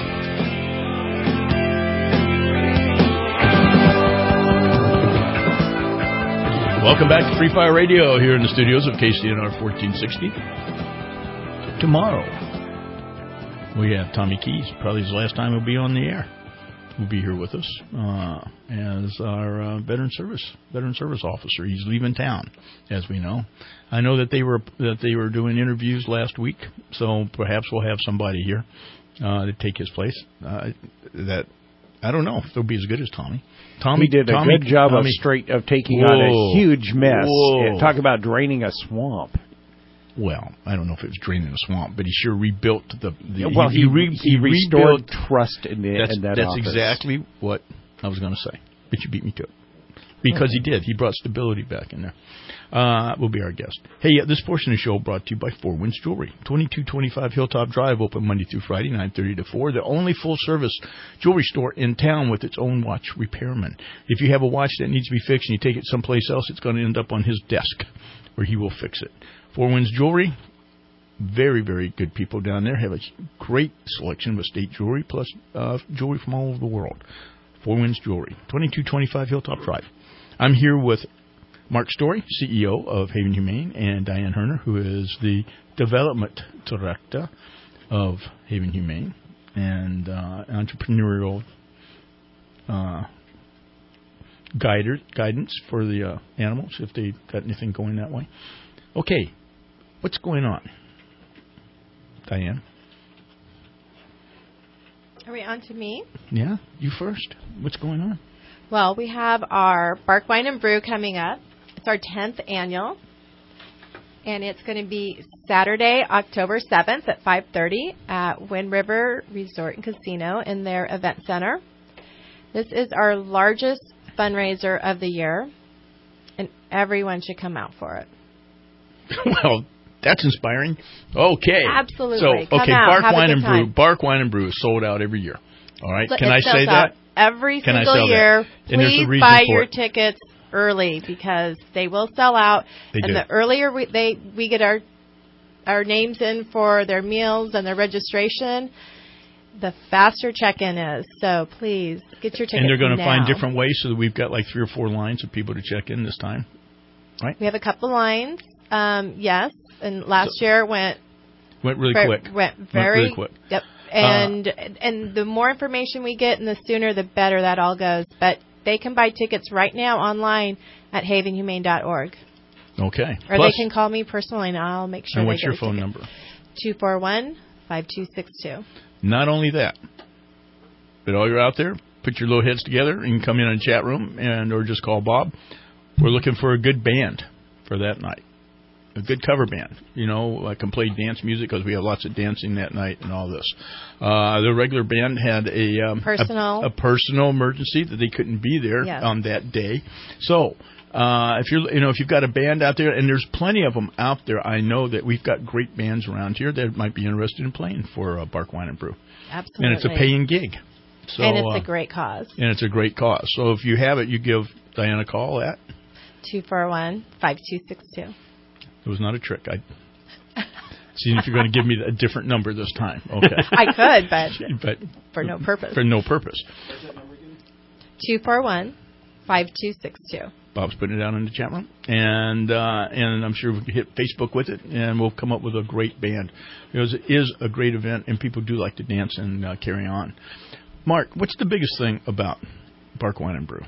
Welcome back to Free Fire Radio here in the studios of KCNR 1460. Tomorrow, we have Tommy Keys. Probably his last time he'll be on the air. Will be here with us as our veteran service officer. He's leaving town, as we know. I know that they were doing interviews last week, so perhaps we'll have somebody here to take his place. That I don't know if they'll be as good as Tommy. He did a good job of taking on a huge mess. Talk about draining a swamp. Well, I don't know if it was draining a swamp, but he sure rebuilt the he restored trust in that That's office. Exactly what I was going to say. But you beat me to it. Because he did. He brought stability back in there. Will be our guest. Hey, this portion of the show brought to you by Four Winds Jewelry. 2225 Hilltop Drive, open Monday through Friday, 9:30 to 4. The only full-service jewelry store in town with its own watch repairman. If you have a watch that needs to be fixed and you take it someplace else, it's going to end up on his desk where he will fix it. Four Winds Jewelry, very, very good people down there. Have a great selection of estate jewelry plus jewelry from all over the world. Four Winds Jewelry, 2225 Hilltop Drive. I'm here with Mark Story, CEO of Haven Humane, and Diane Herner, who is the Development Director of Haven Humane and entrepreneurial guidance for the animals, if they got anything going that way. Okay, what's going on, Diane? Are we on to me? Yeah, you first. What's going on? Well, we have our Bark Wine and Brew coming up. It's our 10th annual, and it's going to be Saturday, October 7th at 5:30 at Wind River Resort and Casino in their event center. This is our largest fundraiser of the year, and everyone should come out for it. Well, that's inspiring. Okay. Absolutely. So, okay, out, Bark Wine and Brew. Bark Wine and Brew is sold out every year. All right. Can I say that? Every single year. Please buy your tickets early because they will sell out. And the earlier we get our names in for their meals and their registration, the faster check-in is. So please get your tickets now. And they're going to find different ways so that we've got like 3 or 4 lines of people to check in this time. Right? We have a couple lines. Yes. And last year went really quick. Went very really quick. Yep. And the more information we get and the sooner the better that all goes. But they can buy tickets right now online at havenhumane.org. Okay. Or they can call me personally and I'll make sure and they what's get your a phone ticket. number? 241-5262. Not only that, but while you're out there, put your little heads together and come in a chat room or just call Bob. We're looking for a good band for that night. A good cover band, I can play dance music because we have lots of dancing that night and all this. The regular band had a personal emergency that they couldn't be there on that day. So if you've got a band out there, and there's plenty of them out there, I know that we've got great bands around here that might be interested in playing for Bark Wine and Brew. Absolutely, and it's a paying gig. So, and it's a great cause. And it's a great cause. So if you have it, you give Diane a call at 241-5262. It was not a trick. I see if you're going to give me a different number this time. Okay. I could, but for no purpose. For no purpose. 241-5262. Bob's putting it down in the chat room, and I'm sure we can hit Facebook with it, and we'll come up with a great band. It is a great event, and people do like to dance and carry on. Mark, what's the biggest thing about Bark Wine and Brew?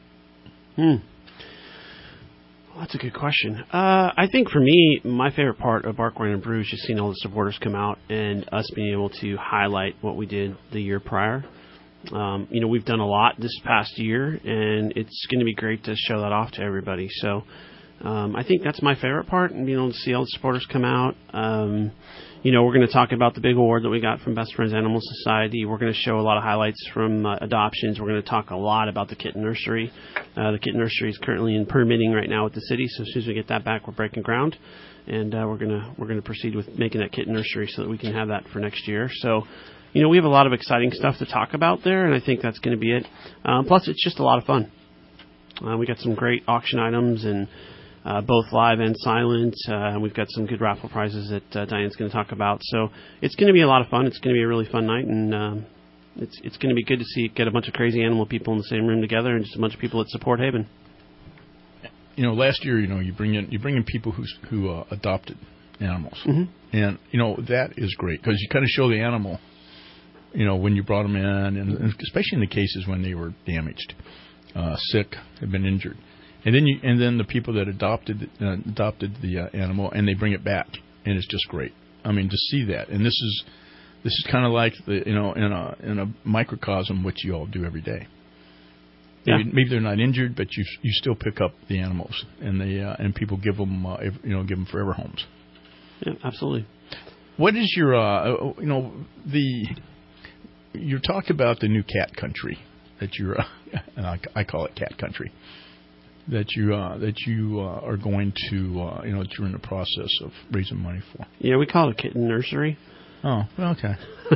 That's a good question. I think for me, my favorite part of Bark Wine and Brew is just seeing all the supporters come out and us being able to highlight what we did the year prior. We've done a lot this past year, and it's going to be great to show that off to everybody. So I think that's my favorite part, and being able to see all the supporters come out. We're going to talk about the big award that we got from Best Friends Animal Society. We're going to show a lot of highlights from adoptions. We're going to talk a lot about the kitten nursery. The kitten nursery is currently in permitting right now with the city, so as soon as we get that back, we're breaking ground, and we're going to proceed with making that kitten nursery so that we can have that for next year. So, we have a lot of exciting stuff to talk about there, and I think that's going to be it. Plus, it's just a lot of fun. We got some great auction items and both live and silent. And we've got some good raffle prizes that Diane's going to talk about. So it's going to be a lot of fun. It's going to be a really fun night, and it's going to be good to get a bunch of crazy animal people in the same room together and just a bunch of people that support Haven. Last year, you bring in people who adopted animals, and that is great because you kind of show the animal, when you brought them in, and especially in the cases when they were damaged, sick, had been injured. And then the people that adopted the animal, and they bring it back, and it's just great. I mean, to see that, and this is kind of like in a microcosm what you all do every day. Maybe they're not injured, but you still pick up the animals, and people give them forever homes. Yeah, absolutely. What is your you talked about the new cat country that you're, and I call it cat country, that you are going to, that you're in the process of raising money for. Yeah, we call it a kitten nursery. Oh, well, okay.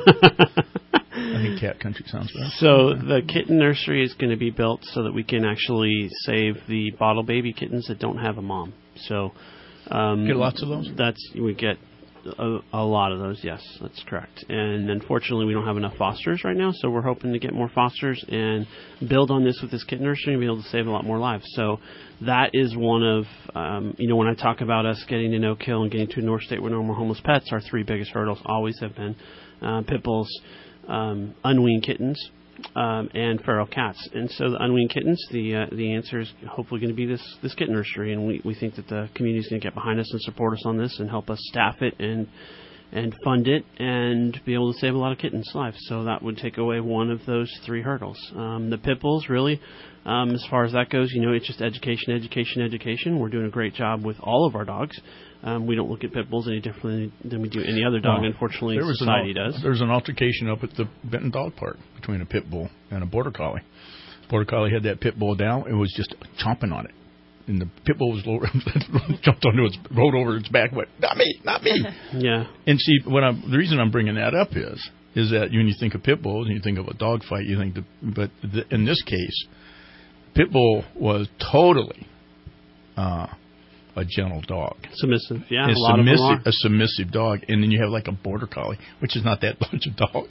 I think cat country sounds better. So the kitten nursery is going to be built so that we can actually save the bottle baby kittens that don't have a mom. So get lots of those? We get a lot of those, yes, that's correct. And unfortunately, we don't have enough fosters right now, so we're hoping to get more fosters and build on this with this kitten nursery and be able to save a lot more lives. So that is one of, when I talk about us getting to no kill and getting to a North State with no more homeless pets, our three biggest hurdles always have been pit bulls, unweaned kittens, and feral cats. And so the unweaned kittens, the answer is hopefully going to be this kitten nursery, and we think that the community is going to get behind us and support us on this and help us staff it and fund it and be able to save a lot of kittens' lives. So that would take away one of those three hurdles. The pit bulls, really, as far as that goes, it's just education. We're doing a great job with all of our dogs. We don't look at pit bulls any differently than we do any other dog. Unfortunately, society does. There's an altercation up at the Benton Dog Park between a pit bull and a border collie. Border collie had that pit bull down and was just chomping on it. And the pit bull was jumped onto its, rolled over its back, went, not me. Yeah. And see, the reason I'm bringing that up is that when you think of pit bulls and you think of a dog fight, you think, in this case, pit bull was totally a gentle dog. Submissive, yeah. A submissive dog. And then you have like a border collie, which is not that large a dog.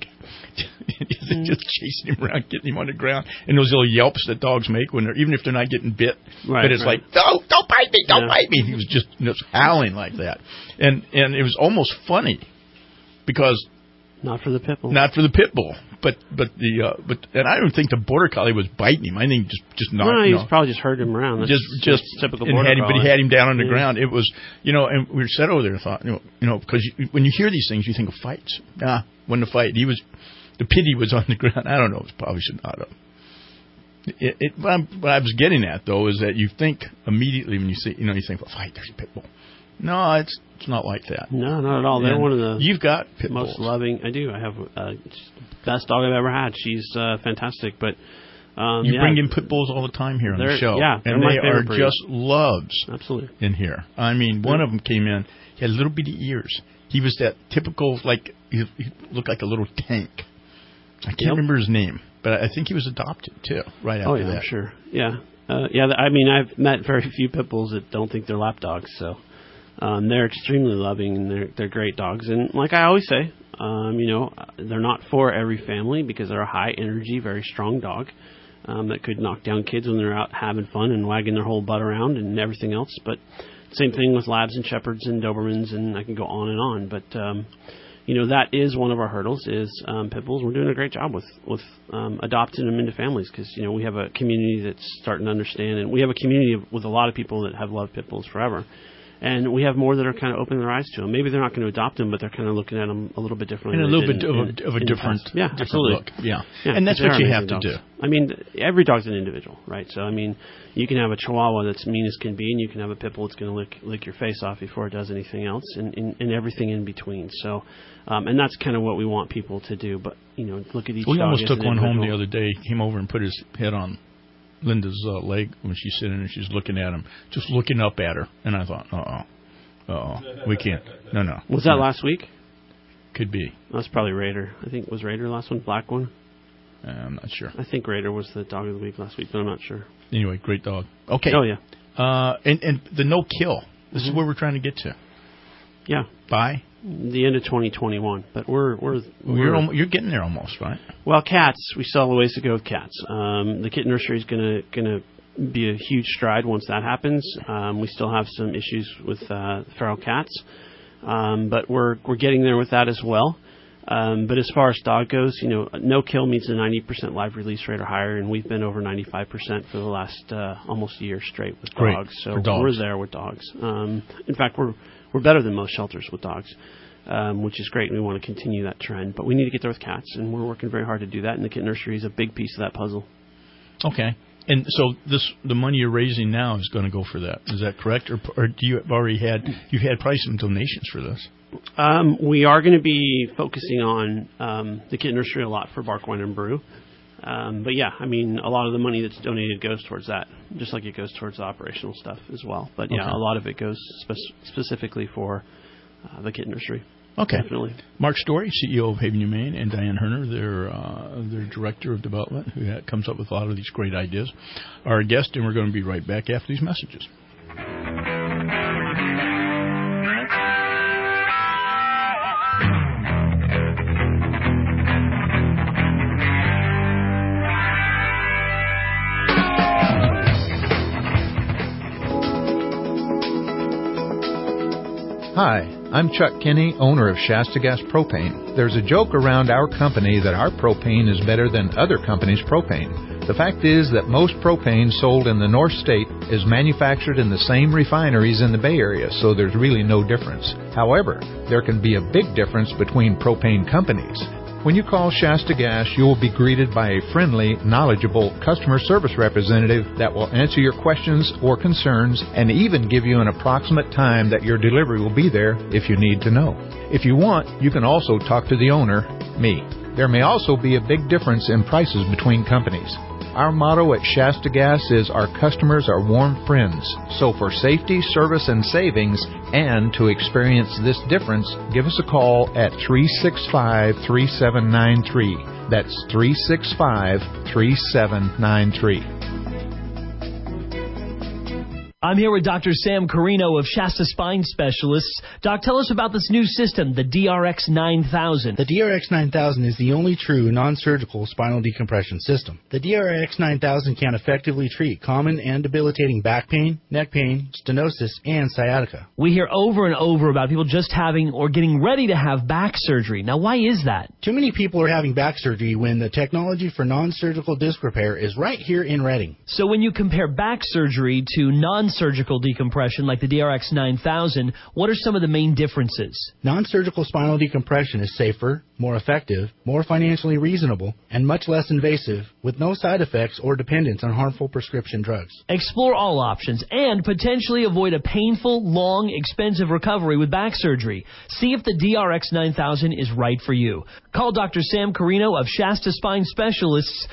Just chasing him around, getting him on the ground. And those little yelps that dogs make, even if they're not getting bit. Right, but it's like, don't bite me, don't bite me. He was just howling like that. And it was almost funny because... Not for the pit bull. Not for the pit bull. But and I don't think the border collie was biting him. I think just not. No, he was probably just herding him around. That's just typical border collie. But he had him down on the ground. It was, and we sat over there and thought, because when you hear these things, you think of fights. When the fight, the pity was on the ground. I don't know. It probably should not have. What I was getting at though is that you think immediately when you see, you think, well, fight. There's a pit bull. No, it's not like that. No, not at all. They're one of the you've got pit most bulls. loving. I do. I have best dog I've ever had. She's fantastic. But you bring in pit bulls all the time here on the show, and they are breed. just loves. Absolutely. In here. I mean, one of them came in. He had little bitty ears. He was that typical, like he looked like a little tank. I can't remember his name, but I think he was adopted too. Right after that. I'm sure. Yeah. I mean, I've met very few pit bulls that don't think they're lap dogs. So. They're extremely loving and they're great dogs. And like I always say, they're not for every family because they're a high energy, very strong dog that could knock down kids when they're out having fun and wagging their whole butt around and everything else. But same thing with Labs and Shepherds and Dobermans, and I can go on and on. But that is one of our hurdles is pit bulls. We're doing a great job with adopting them into families because we have a community that's starting to understand, and we have a community with a lot of people that have loved pit bulls forever. And we have more that are kind of opening their eyes to them. Maybe they're not going to adopt them, but they're kind of looking at them a little bit differently. And a little bit of a different look. Yeah. And that's what you have to do. I mean, every dog's an individual, right? So, I mean, you can have a Chihuahua that's mean as can be, and you can have a pit bull that's going to lick your face off before it does anything else, and everything in between. So, and that's kind of what we want people to do. But, look at each dog. We almost took one home the other day. He came over and put his head on Linda's leg when she's sitting and she's looking at him, just looking up at her. And I thought, we can't. No. Was that last week? Could be. That's probably Raider. I think, was Raider last one? Black one? I'm not sure. I think Raider was the dog of the week last week, but I'm not sure. Anyway, great dog. Okay. Oh, yeah. And the no kill. This is where we're trying to get to. Yeah. By? The end of 2021, but you're getting there almost, right? Well, cats, we still have a ways to go with cats. The kitten nursery is gonna be a huge stride once that happens. We still have some issues with feral cats, but we're getting there with that as well. But as far as dog goes, no kill means a 90% live release rate or higher, and we've been over 95% for the last almost a year straight with dogs. So we're there with dogs. In fact, we're better than most shelters with dogs, which is great, and we want to continue that trend. But we need to get there with cats, and we're working very hard to do that, and the kitten nursery is a big piece of that puzzle. Okay. And so the money you're raising now is going to go for that. Is that correct? Or do you already you've had probably some donations for this? We are going to be focusing on the kitten nursery a lot for Bark Wine and Brew. But yeah, I mean, a lot of the money that's donated goes towards that, just like it goes towards the operational stuff as well. But yeah, a lot of it goes specifically for the kit industry. Okay. Definitely. Mark Story, CEO of Haven Humane, and Diane Herner, their Director of Development, who comes up with a lot of these great ideas, are our guest, and we're going to be right back after these messages. Hi, I'm Chuck Kinney, owner of Shasta Gas Propane. There's a joke around our company that our propane is better than other companies' propane. The fact is that most propane sold in the North State is manufactured in the same refineries in the Bay Area, so there's really no difference. However, there can be a big difference between propane companies. When you call Shasta Gas, you will be greeted by a friendly, knowledgeable customer service representative that will answer your questions or concerns and even give you an approximate time that your delivery will be there if you need to know. If you want, you can also talk to the owner, me. There may also be a big difference in prices between companies. Our motto at Shasta Gas is our customers are warm friends. So for safety, service, and savings, and to experience this difference, give us a call at 365-3793. That's 365-3793. I'm here with Dr. Sam Carino of Shasta Spine Specialists. Doc, tell us about this new system, the DRX 9000. The DRX 9000 is the only true non-surgical spinal decompression system. The DRX 9000 can effectively treat common and debilitating back pain, neck pain, stenosis, and sciatica. We hear over and over about people just having or getting ready to have back surgery. Now, why is that? Too many people are having back surgery when the technology for non-surgical disc repair is right here in Reading. So when you compare back surgery to non-surgical decompression like the DRX 9000, what are some of the main differences? Non-surgical spinal decompression is safer, more effective, more financially reasonable, and much less invasive, with no side effects or dependence on harmful prescription drugs. Explore all options and potentially avoid a painful, long, expensive recovery with back surgery. See if the DRX 9000 is right for you. Call Dr. Sam Carino of Shasta Spine Specialists,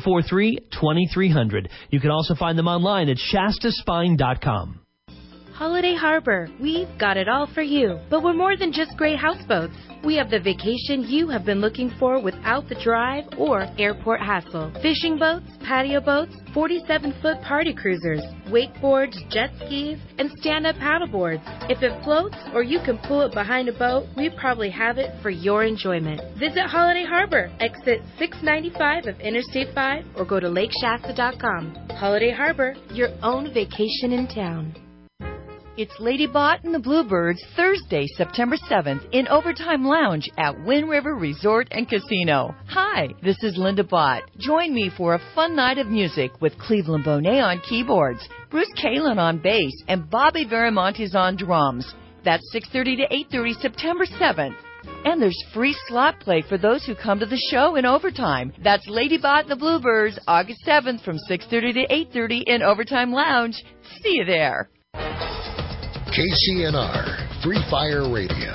243-2300. You can also find them online at shastaspine.com. Holiday Harbor, we've got it all for you. But we're more than just great houseboats. We have the vacation you have been looking for without the drive or airport hassle. Fishing boats, patio boats, 47-foot party cruisers, wakeboards, jet skis, and stand-up paddleboards. If it floats or you can pull it behind a boat, we probably have it for your enjoyment. Visit Holiday Harbor, exit 695 of Interstate 5, or go to lakeshasta.com. Holiday Harbor, your own vacation in town. It's Lady Bot and the Bluebirds, Thursday, September 7th, in Overtime Lounge at Wind River Resort and Casino. Hi, this is Linda Bott. Join me for a fun night of music with Cleveland Bonet on keyboards, Bruce Kalin on bass, and Bobby Veramontes on drums. That's 6:30 to 8:30, September 7th. And there's free slot play for those who come to the show in Overtime. That's Lady Bot and the Bluebirds, August 7th from 6:30 to 8:30 in Overtime Lounge. See you there. KCNR, Free Fire Radio.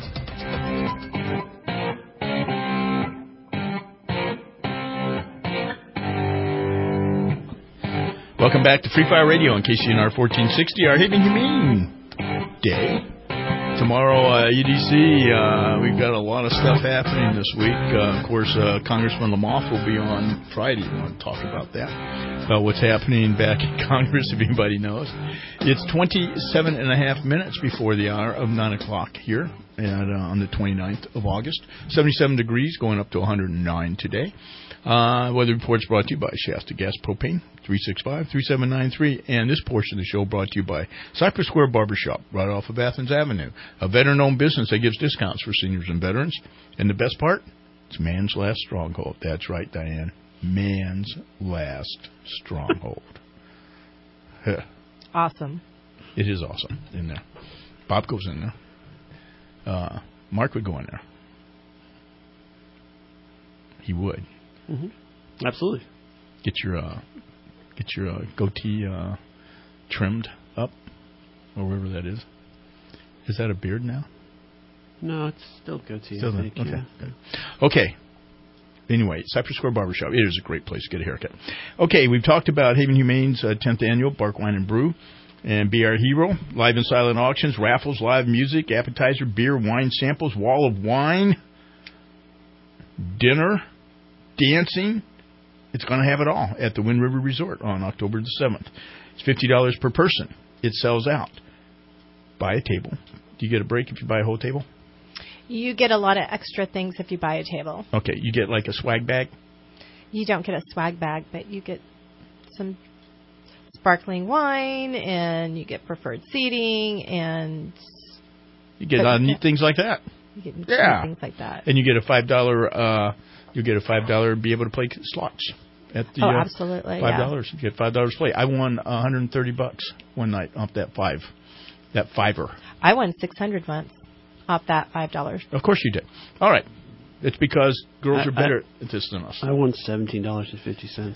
Welcome back to Free Fire Radio on KCNR 1460, our Haven Humane Day. Tomorrow, EDC, we've got a lot of stuff happening this week. Of course, Congressman Lamothe will be on Friday. We want to talk about that, about what's happening back in Congress, if anybody knows. It's 27 and a half minutes before the hour of 9 o'clock here on the 29th of August. 77 degrees, going up to 109 today. Weather reports brought to you by Shasta Gas Propane, 365-3793. And this portion of the show brought to you by Cypress Square Barbershop, right off of Athens Avenue. A veteran-owned business that gives discounts for seniors and veterans. And the best part? It's man's last stronghold. That's right, Diane. Man's last stronghold. Awesome. It is awesome in there. Bob goes in there. Mark would go in there. He would. Mm-hmm. Absolutely. Get your goatee trimmed up, or wherever that is. Is that a beard now? No, it's still goatee. Still I think, okay. yeah. Good. Okay. Anyway, Cypress Square Barbershop. It is a great place to get a haircut. Okay, we've talked about Haven Humane's 10th annual Bark Wine and Brew and Be Our Hero. Live and silent auctions, raffles, live music, appetizer, beer, wine samples, wall of wine, dinner, dancing. It's going to have it all at the Wind River Resort on October the 7th. It's $50 per person. It sells out. Buy a table. Do you get a break if you buy a whole table? You get a lot of extra things if you buy a table. Okay, you get like a swag bag? You don't get a swag bag, but you get some sparkling wine, and you get preferred seating, and you get neat things like that. You get things like that. And you get a $5. You get a $5. Be able to play slots at the. Absolutely. $5. You get $5 to play. I won $130 one night off that $5. I won $600 once off that $5. Of course you did. All right. It's because girls are better at this than us. I won $17.50.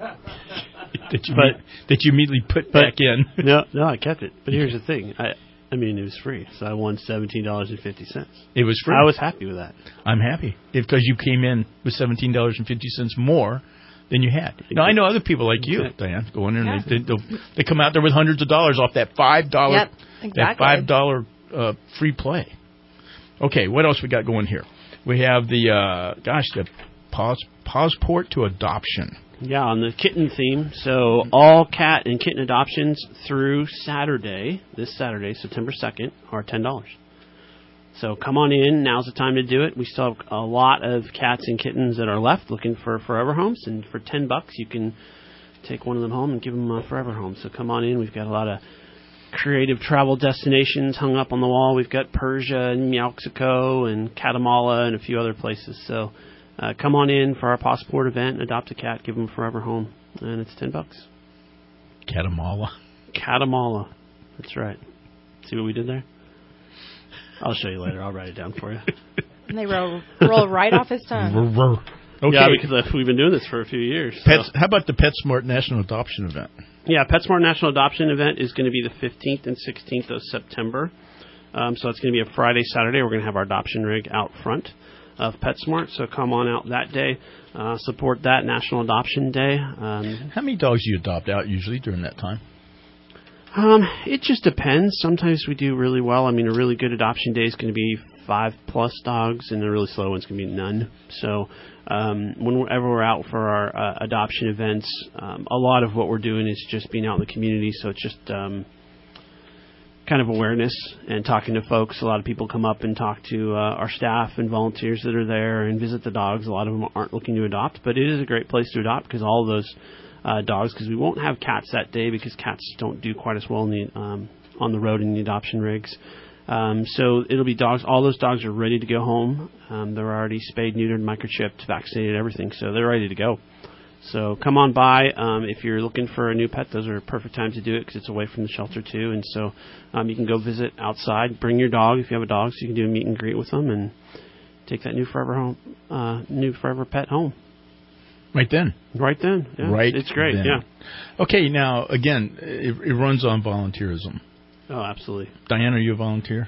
that you immediately put back in. No, I kept it. But here's the thing. I mean, it was free, so I won $17.50. It was free. I was happy with that. I'm happy because you came in with $17.50 more than you had. Now I know other people like you, Diane, go in there and they come out there with hundreds of dollars off that $5. Yep, exactly. That $5 free play. Okay, what else we got going here? We have the Pawsport to adoption. Yeah, on the kitten theme. So all cat and kitten adoptions through this Saturday, September 2nd, are $10. So come on in. Now's the time to do it. We still have a lot of cats and kittens that are left looking for forever homes. And for $10, you can take one of them home and give them a forever home. So come on in. We've got a lot of creative travel destinations hung up on the wall. We've got Persia and Mexico and Guatemala and a few other places. So come on in for our Pawsport event, adopt a cat, give them a forever home, and it's $10. Guatemala. That's right. See what we did there? I'll show you later. I'll write it down for you. And they roll right off his tongue. Okay. Yeah, because we've been doing this for a few years. So. How about the PetSmart National Adoption Event? Yeah, PetSmart National Adoption Event is going to be the 15th and 16th of September. So it's going to be a Friday, Saturday. We're going to have our adoption rig out front of PetSmart. So come on out that day. Support that National Adoption Day. How many dogs do you adopt out usually during that time? It just depends. Sometimes we do really well. I mean, a really good adoption day is going to be 5+ dogs, and a really slow one's going to be none. So whenever we're out for our adoption events, a lot of what we're doing is just being out in the community. So it's just kind of awareness and talking to folks. A lot of people come up and talk to our staff and volunteers that are there and visit the dogs. A lot of them aren't looking to adopt, but it is a great place to adopt because all of those dogs, because we won't have cats that day because cats don't do quite as well on the road in the adoption rigs. So it'll be dogs. All those dogs are ready to go home. They're already spayed, neutered, microchipped, vaccinated, everything. So they're ready to go. So come on by. If you're looking for a new pet, those are a perfect time to do it because it's away from the shelter too. And so you can go visit outside. Bring your dog if you have a dog, so you can do a meet and greet with them and take that new forever pet home. Right then. Yeah. Right. It's great. Then. Yeah. Okay. Now again, it runs on volunteerism. Oh, absolutely. Diane, are you a volunteer?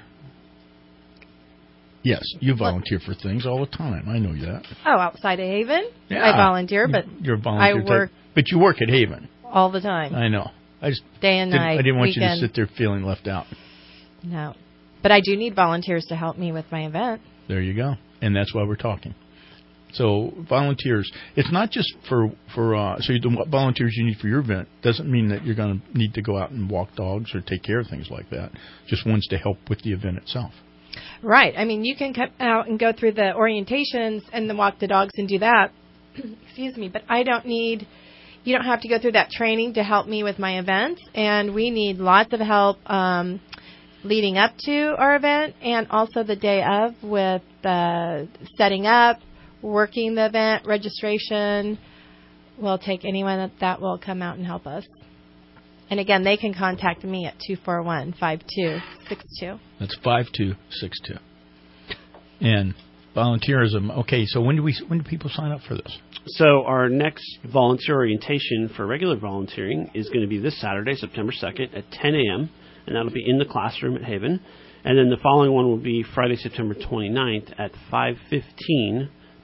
Yes, you volunteer for things all the time. I know that. Oh, outside of Haven? Yeah. I volunteer, but you're a volunteer I work type. But you work at Haven. All the time. I know. Day and night. I didn't want weekend. you to sit there feeling left out. No. But I do need volunteers to help me with my event. There you go. And that's why we're talking. So volunteers, it's not just for the volunteers you need for your event doesn't mean that you're going to need to go out and walk dogs or take care of things like that. Just ones to help with the event itself. Right. I mean, you can come out and go through the orientations and then walk the dogs and do that. Excuse me. But you don't have to go through that training to help me with my event. And we need lots of help leading up to our event and also the day of with setting up, working the event, registration. We'll take anyone that will come out and help us. And again, they can contact me at 241-5262. That's 5262. And volunteerism. Okay, so when do people sign up for this? So our next volunteer orientation for regular volunteering is going to be this Saturday, September 2nd at 10 a.m., and that'll be in the classroom at Haven. And then the following one will be Friday, September 29th at 5:15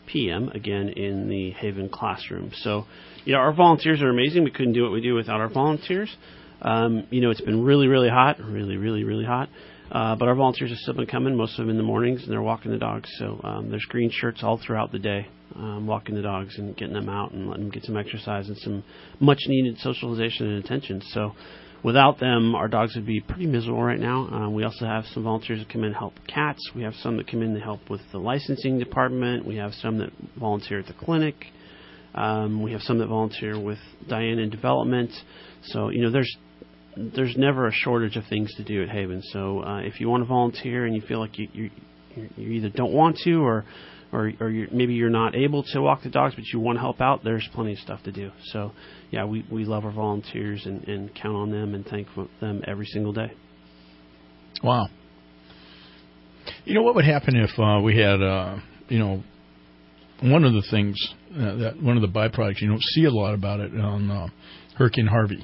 p.m., again in the Haven classroom. So, our volunteers are amazing. We couldn't do what we do without our volunteers. It's been really, really hot, really, really, really hot. But our volunteers have still been coming, most of them in the mornings, and they're walking the dogs. So there's green shirts all throughout the day, walking the dogs and getting them out and letting them get some exercise and some much-needed socialization and attention. So without them, our dogs would be pretty miserable right now. We also have some volunteers that come in and help cats. We have some that come in to help with the licensing department. We have some that volunteer at the clinic. We have some that volunteer with Diane in development. So, there's never a shortage of things to do at Haven. So if you want to volunteer and you feel like you either don't want to or maybe you're not able to walk the dogs but you want to help out, there's plenty of stuff to do. So, we love our volunteers and count on them and thank them every single day. Wow. What would happen if we had, one of the things, one of the byproducts, you don't see a lot about it on Hurricane Harvey,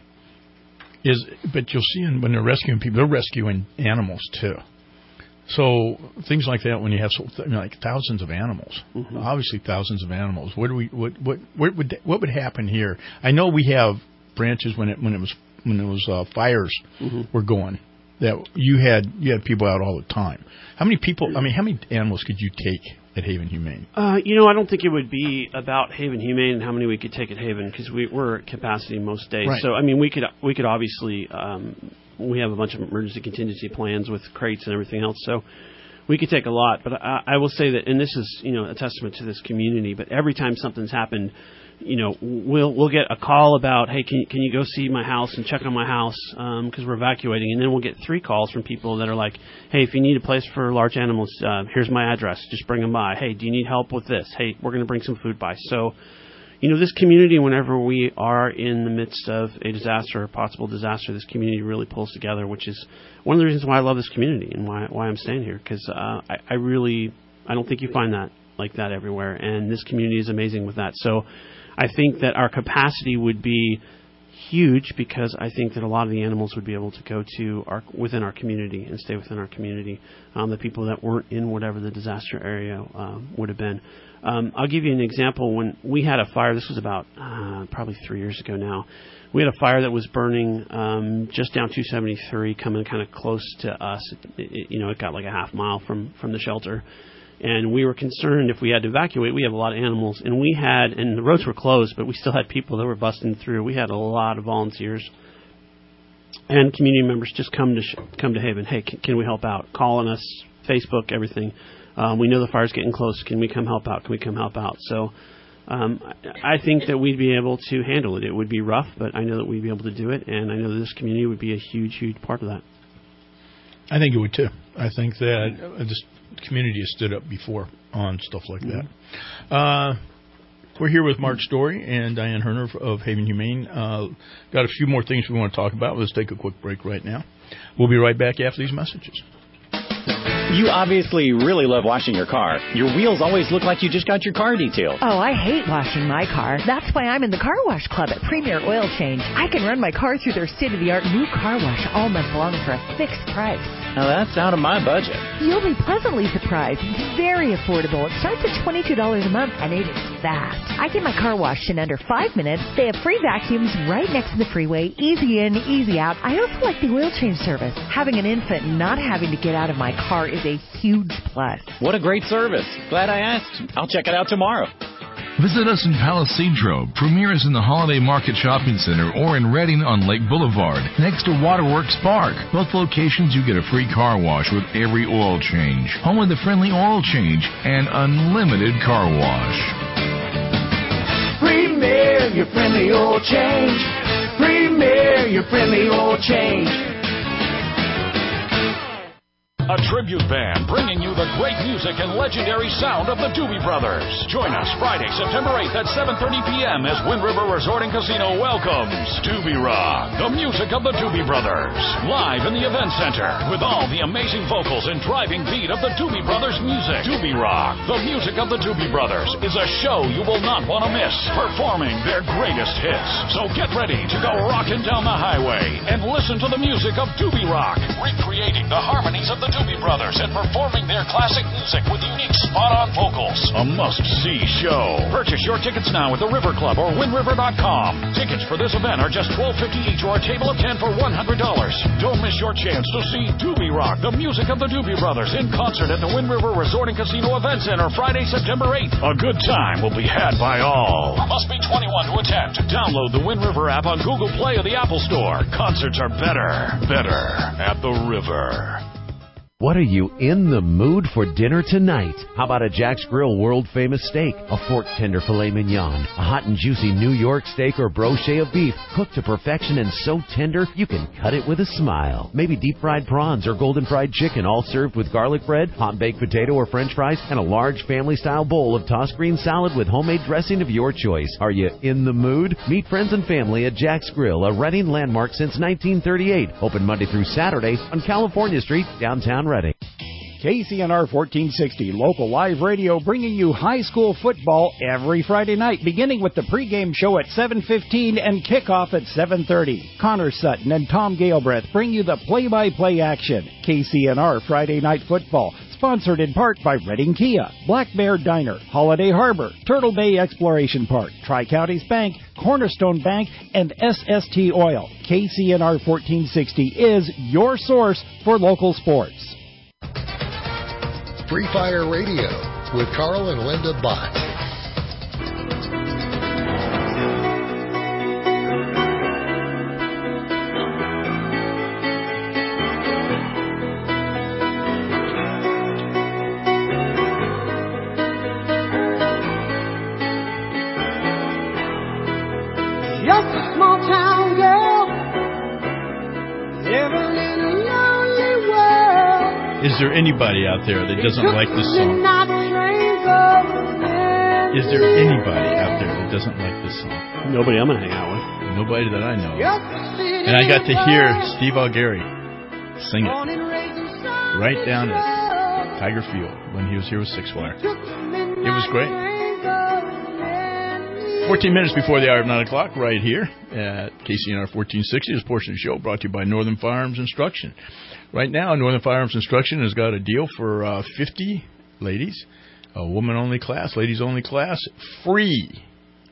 but you'll see when they're rescuing people, they're rescuing animals too. So things like that, when you have like thousands of animals, obviously thousands of animals. What would happen here? I know we have branches when it was fires were going, that you had people out all the time. How many people? How many animals could you take at Haven Humane? I don't think it would be about Haven Humane and how many we could take at Haven, because we're at capacity most days. Right. So we could obviously we have a bunch of emergency contingency plans with crates and everything else. So we could take a lot. But I will say that, and this is a testament to this community. But every time something's happened, we'll get a call about, hey, can you go see my house and check on my house because we're evacuating, and then we'll get 3 calls from people that are like, hey, if you need a place for large animals, here's my address, just bring them by. Hey, do you need help with this? Hey, we're going to bring some food by. So, this community, whenever we are in the midst of a disaster or possible disaster, this community really pulls together, which is one of the reasons why I love this community and why I'm staying here, because I don't think you find that like that everywhere, and this community is amazing with that. So I think that our capacity would be huge, because I think that a lot of the animals would be able to go to within our community and stay within our community, the people that weren't in whatever the disaster area would have been. I'll give you an example. When we had a fire, this was about probably 3 years ago now, we had a fire that was burning just down 273, coming kind of close to us. It got like a half mile from the shelter. And we were concerned if we had to evacuate. We have a lot of animals, and and the roads were closed, but we still had people that were busting through. We had a lot of volunteers and community members just come to Haven. Hey, can we help out? Calling us, Facebook, everything. We know the fire's getting close. Can we come help out? Can we come help out? So I think that we'd be able to handle it. It would be rough, but I know that we'd be able to do it, and I know that this community would be a huge, huge part of that. I think it would too. I think that this community has stood up before on stuff like that. We're here with Mark Story and Diane Herner of Haven Humane. Got a few more things we want to talk about. Let's take a quick break right now. We'll be right back after these messages. You obviously really love washing your car. Your wheels always look like you just got your car detailed. Oh, I hate washing my car. That's why I'm in the Car Wash Club at Premier Oil Change. I can run my car through their state-of-the-art new car wash all month long for a fixed price. Now that's out of my budget. You'll be pleasantly surprised. It's very affordable. It starts at $22 a month, and it is fast. I get my car washed in under 5 minutes. They have free vacuums right next to the freeway. Easy in, easy out. I also like the oil change service. Having an infant and not having to get out of my car is a huge plus. What a great service. Glad I asked. I'll check it out tomorrow. Visit us in Palisadro. Premier is in the Holiday Market Shopping Center or in Redding on Lake Boulevard, next to Waterworks Park. Both locations you get a free car wash with every oil change, home with a friendly oil change, and unlimited car wash. Premier, your friendly oil change. Premier, your friendly oil change. A tribute band bringing you the great music and legendary sound of the Doobie Brothers. Join us Friday, September 8th at 7:30 p.m. as Wind River Resort and Casino welcomes Doobie Rock, the music of the Doobie Brothers. Live in the Event Center with all the amazing vocals and driving beat of the Doobie Brothers music. Doobie Rock, the music of the Doobie Brothers, is a show you will not want to miss, performing their greatest hits. So get ready to go rocking down the highway and listen to the music of Doobie Rock, recreating the harmonies of the Doobie Brothers and performing their classic music with unique spot-on vocals. A must-see show. Purchase your tickets now at the River Club or WinRiver.com. Tickets for this event are just $12.50 each or a table of 10 for $100. Don't miss your chance to see Doobie Rock, the music of the Doobie Brothers, in concert at the Wind River Resort and Casino Event Center Friday, September 8th. A good time will be had by all. Must be 21 to attend. Download the Wind River app on Google Play or the Apple Store. Concerts are better at the River. What are you in the mood for dinner tonight? How about a Jack's Grill world-famous steak, a fork tender filet mignon, a hot and juicy New York steak or brochet of beef, cooked to perfection and so tender you can cut it with a smile. Maybe deep-fried prawns or golden-fried chicken, all served with garlic bread, hot baked potato or french fries, and a large family-style bowl of tossed green salad with homemade dressing of your choice. Are you in the mood? Meet friends and family at Jack's Grill, a Reading landmark since 1938. Open Monday through Saturday on California Street, downtown Reading. KCNR 1460, local live radio, bringing you high school football every Friday night, beginning with the pregame show at 7:15 and kickoff at 7:30. Connor Sutton and Tom Galbraith bring you the play-by-play action. KCNR Friday Night Football, sponsored in part by Reading Kia, Black Bear Diner, Holiday Harbor, Turtle Bay Exploration Park, Tri-Counties Bank, Cornerstone Bank, and SST Oil. KCNR 1460 is your source for local sports. Free Fire Radio with Carl and Linda Bott. Just a small town girl living in a lonely world. Is there anybody out there that doesn't like this song? Is there anybody out there that doesn't like this song? Nobody I'm going to hang out with. Nobody that I know. And I got to hear Steve Algary sing it right down at Tiger Field when he was here with Six Flair. It was great. 14 minutes before the hour of 9 o'clock, right here at KCNR 1460. This portion of the show brought to you by Northern Firearms Instruction. Right now, Northern Firearms Instruction has got a deal for 50 ladies, a woman-only class, ladies-only class, free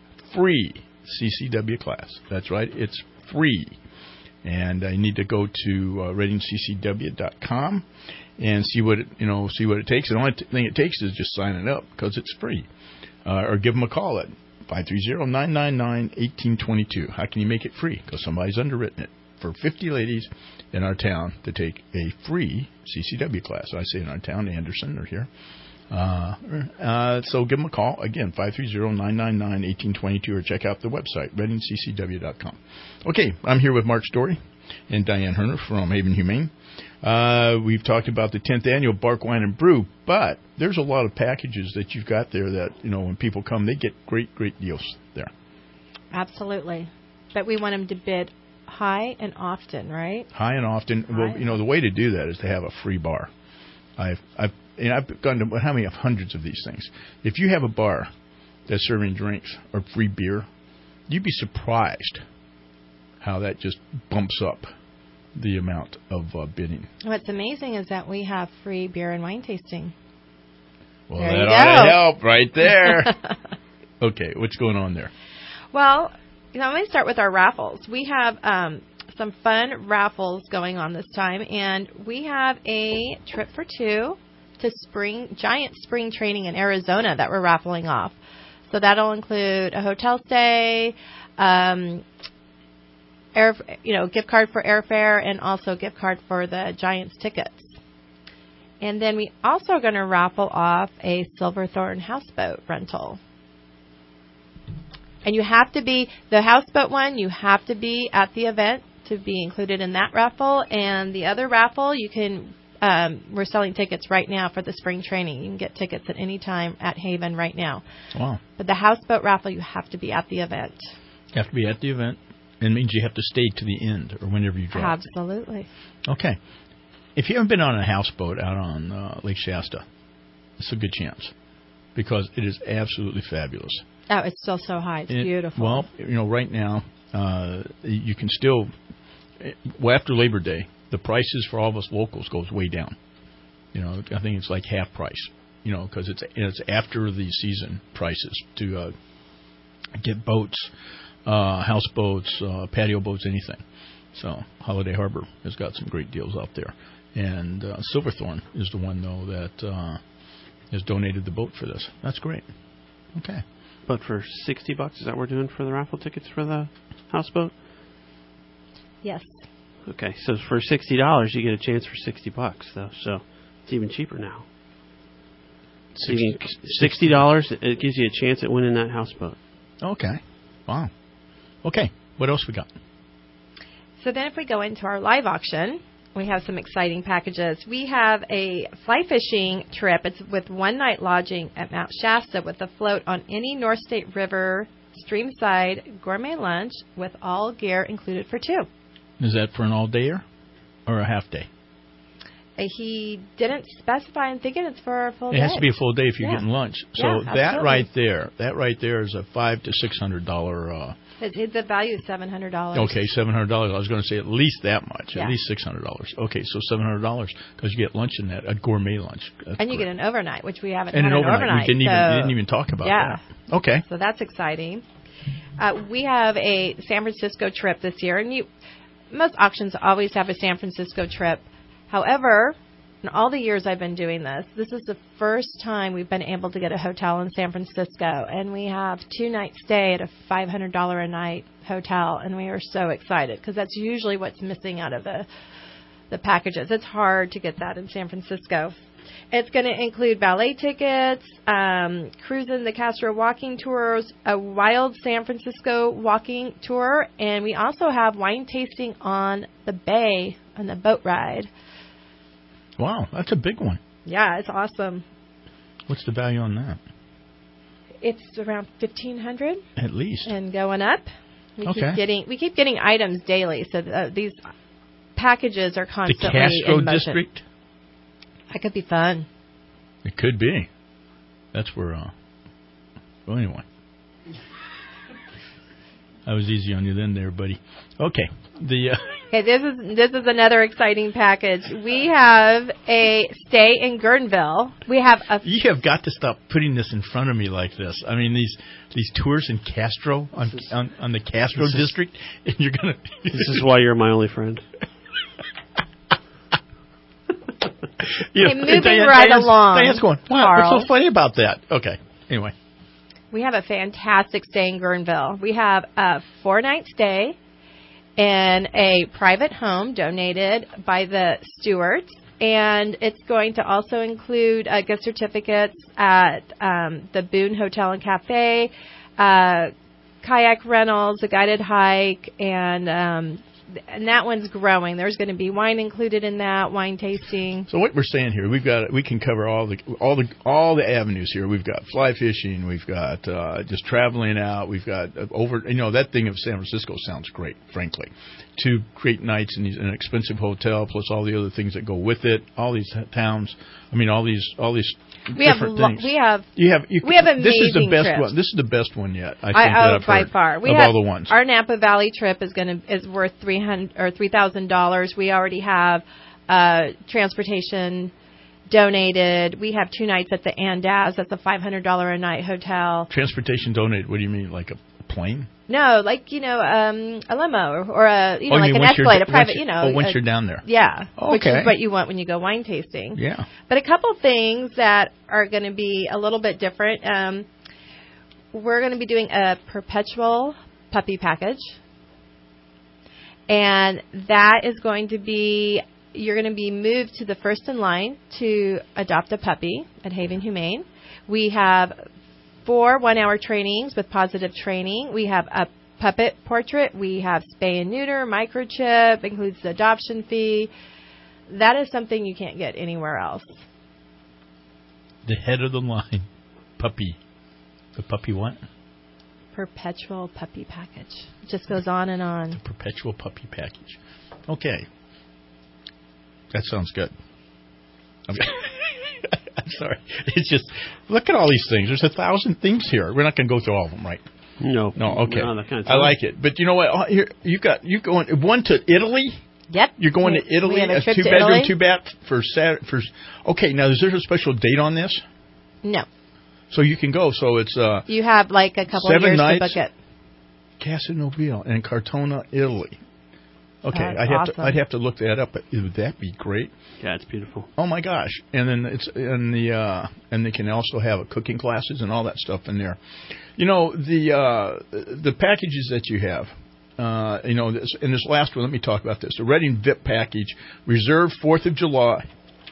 CCW class. That's right, it's free. And I need to go to ratingccw.com and see what it takes. The only thing it takes is just signing up because it's free, or give them a call at 530-999-1822. How can you make it free? Because somebody's underwritten it for 50 ladies in our town to take a free CCW class. I say in our town, Anderson, they're here. So give them a call. Again, 530-999-1822, or check out the website, readingccw.com. Okay, I'm here with Mark Story and Diane Herner from Haven Humane. We've talked about the 10th annual Bark Wine and Brew, but there's a lot of packages that you've got there that, when people come, they get great deals there. Absolutely. But we want them to bid high and often, right? High and often. Well, the way to do that is to have a free bar. I've gone to hundreds of these things. If you have a bar that's serving drinks or free beer, you'd be surprised how that just bumps up the amount of bidding. What's amazing is that we have free beer and wine tasting. Well, that ought to help right there. Okay, what's going on there? Well, let me start with our raffles. We have some fun raffles going on this time, and we have a trip for two to giant spring training in Arizona that we're raffling off. So that'll include a hotel stay, gift card for airfare, and also gift card for the Giants tickets. And then we also are going to raffle off a Silverthorne houseboat rental. And you have to be, the houseboat one, you have to be at the event to be included in that raffle. And the other raffle, you can, we're selling tickets right now for the spring training. You can get tickets at any time at Haven right now. Wow. But the houseboat raffle, you have to be at the event. You have to be at the event. It means you have to stay to the end or whenever you drop. Absolutely. Okay. If you haven't been on a houseboat out on Lake Shasta, it's a good chance because it is absolutely fabulous. Oh, it's still so high. It's beautiful. Well, right now, you can still, after Labor Day, the prices for all of us locals goes way down. I think it's like half price. Because it's after the season prices to get boats, houseboats, patio boats, anything. So Holiday Harbor has got some great deals out there. And Silverthorne is the one, though, that has donated the boat for this. That's great. Okay. But for $60, is that what we're doing for the raffle tickets for the houseboat? Yes. Okay, so for $60, you get a chance for $60, though. So it's even cheaper now. $60, it gives you a chance at winning that houseboat. Okay. Wow. Okay. What else we got? So then if we go into our live auction, we have some exciting packages. We have a fly fishing trip. It's with one-night lodging at Mount Shasta with a float on any North State River streamside gourmet lunch with all gear included for two. Is that for an all-dayer or a half-day? He didn't specify. I'm thinking it's for a full day. It has to be a full day if you're getting lunch. So that right there is a $500 to $600. The value is $700. Okay, $700. I was going to say at least that much, at least $600. Okay, so $700 because you get lunch in that, a gourmet lunch. And you get an overnight, which we haven't had an overnight. We didn't even talk about that. Okay. So that's exciting. We have a San Francisco trip this year, and most auctions always have a San Francisco trip. However, in all the years I've been doing this is the first time we've been able to get a hotel in San Francisco, and we have 2-night stay at a $500 a night hotel, and we are so excited because that's usually what's missing out of the packages. It's hard to get that in San Francisco. It's going to include ballet tickets, cruising the Castro walking tours, a wild San Francisco walking tour, and we also have wine tasting on the bay on the boat ride. Wow, that's a big one. Yeah, it's awesome. What's the value on that? It's around $1,500 at least, and going up. We keep getting items daily, so these packages are constantly the Castro in motion. District. That could be fun. It could be. That's where. Well, anyway, I was easy on you then, there, buddy. Okay. Okay, this is another exciting package. We have a stay in Guerneville. You have got to stop putting this in front of me like this. I mean, these tours in Castro on the Castro District, and you're gonna. This is why you're my only friend. Moving right along. Diane's going, wow, Carl. what's so funny about that? Okay, anyway. We have a fantastic stay in Guerneville. We have a 4-night stay in a private home donated by the Stewarts, and it's going to also include gift certificates at the Boone Hotel and Cafe, kayak rentals, a guided hike, and that one's growing. There's going to be wine included in that, wine tasting. So what we're saying here, we can cover all the avenues here. We've got fly fishing, we've got just traveling out, we've got that thing of San Francisco sounds great, frankly. 2 great nights in an expensive hotel, plus all the other things that go with it. All these towns, all these different things. We have amazing This is the best trips. one. This is the best one yet. I think by far. All the ones. Our Napa Valley trip is worth $3,000. We already have transportation donated. We have 2 nights at the Andaz. That's a $500 a night hotel. Transportation donated. What do you mean, like a plane? No, like a limo or like an Escalade, a private. Once you're down there. Yeah. Okay. Which is what you want when you go wine tasting. Yeah. But a couple things that are going to be a little bit different. We're going to be doing a perpetual puppy package. And that is going to be, you're going to be moved to the first in line to adopt a puppy at Haven Humane. We have 4 one-hour trainings with positive training. We have a puppet portrait. We have spay and neuter, microchip, includes the adoption fee. That is something you can't get anywhere else. The head of the line, puppy. The puppy what? Perpetual puppy package. It just goes on and on. The perpetual puppy package. Okay. That sounds good. I'm sorry. It's just, look at all these things. There's 1,000 things here. We're not going to go through all of them, right? No. Okay. No, that kind of I like it. But you know what? Here, you going one to Italy? Yep. You're going to Italy? We have a trip to 2-bedroom, Italy. 2-bath for Saturday. Okay, now is there a special date on this? No. So you can go. So it's You have like a couple of 7 years nights, to book it. Casanoville and Cortona, Italy. Okay, That's awesome. I'd have to look that up. But would that be great? Yeah, it's beautiful. Oh my gosh! And then and they can also have cooking classes and all that stuff in there. You know the packages that you have. In this last one, let me talk about this. The Reading VIP package, reserved 4th of July.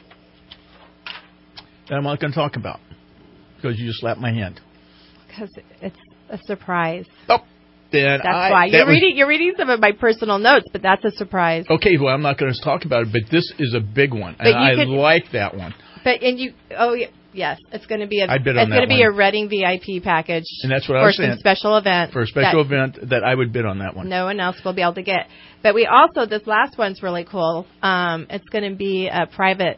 That I'm not going to talk about because you just slapped my hand. Because it's a surprise. Oh, then that's why you're reading some of my personal notes, but that's a surprise. Okay, well, I'm not going to talk about it, but this is a big one, and I like that one. Yes, it's going to be a Reading VIP package, and that's what I was saying. For some special event. For a special event that I would bid on that one. No one else will be able to get. But we also, this last one's really cool. It's going to be a private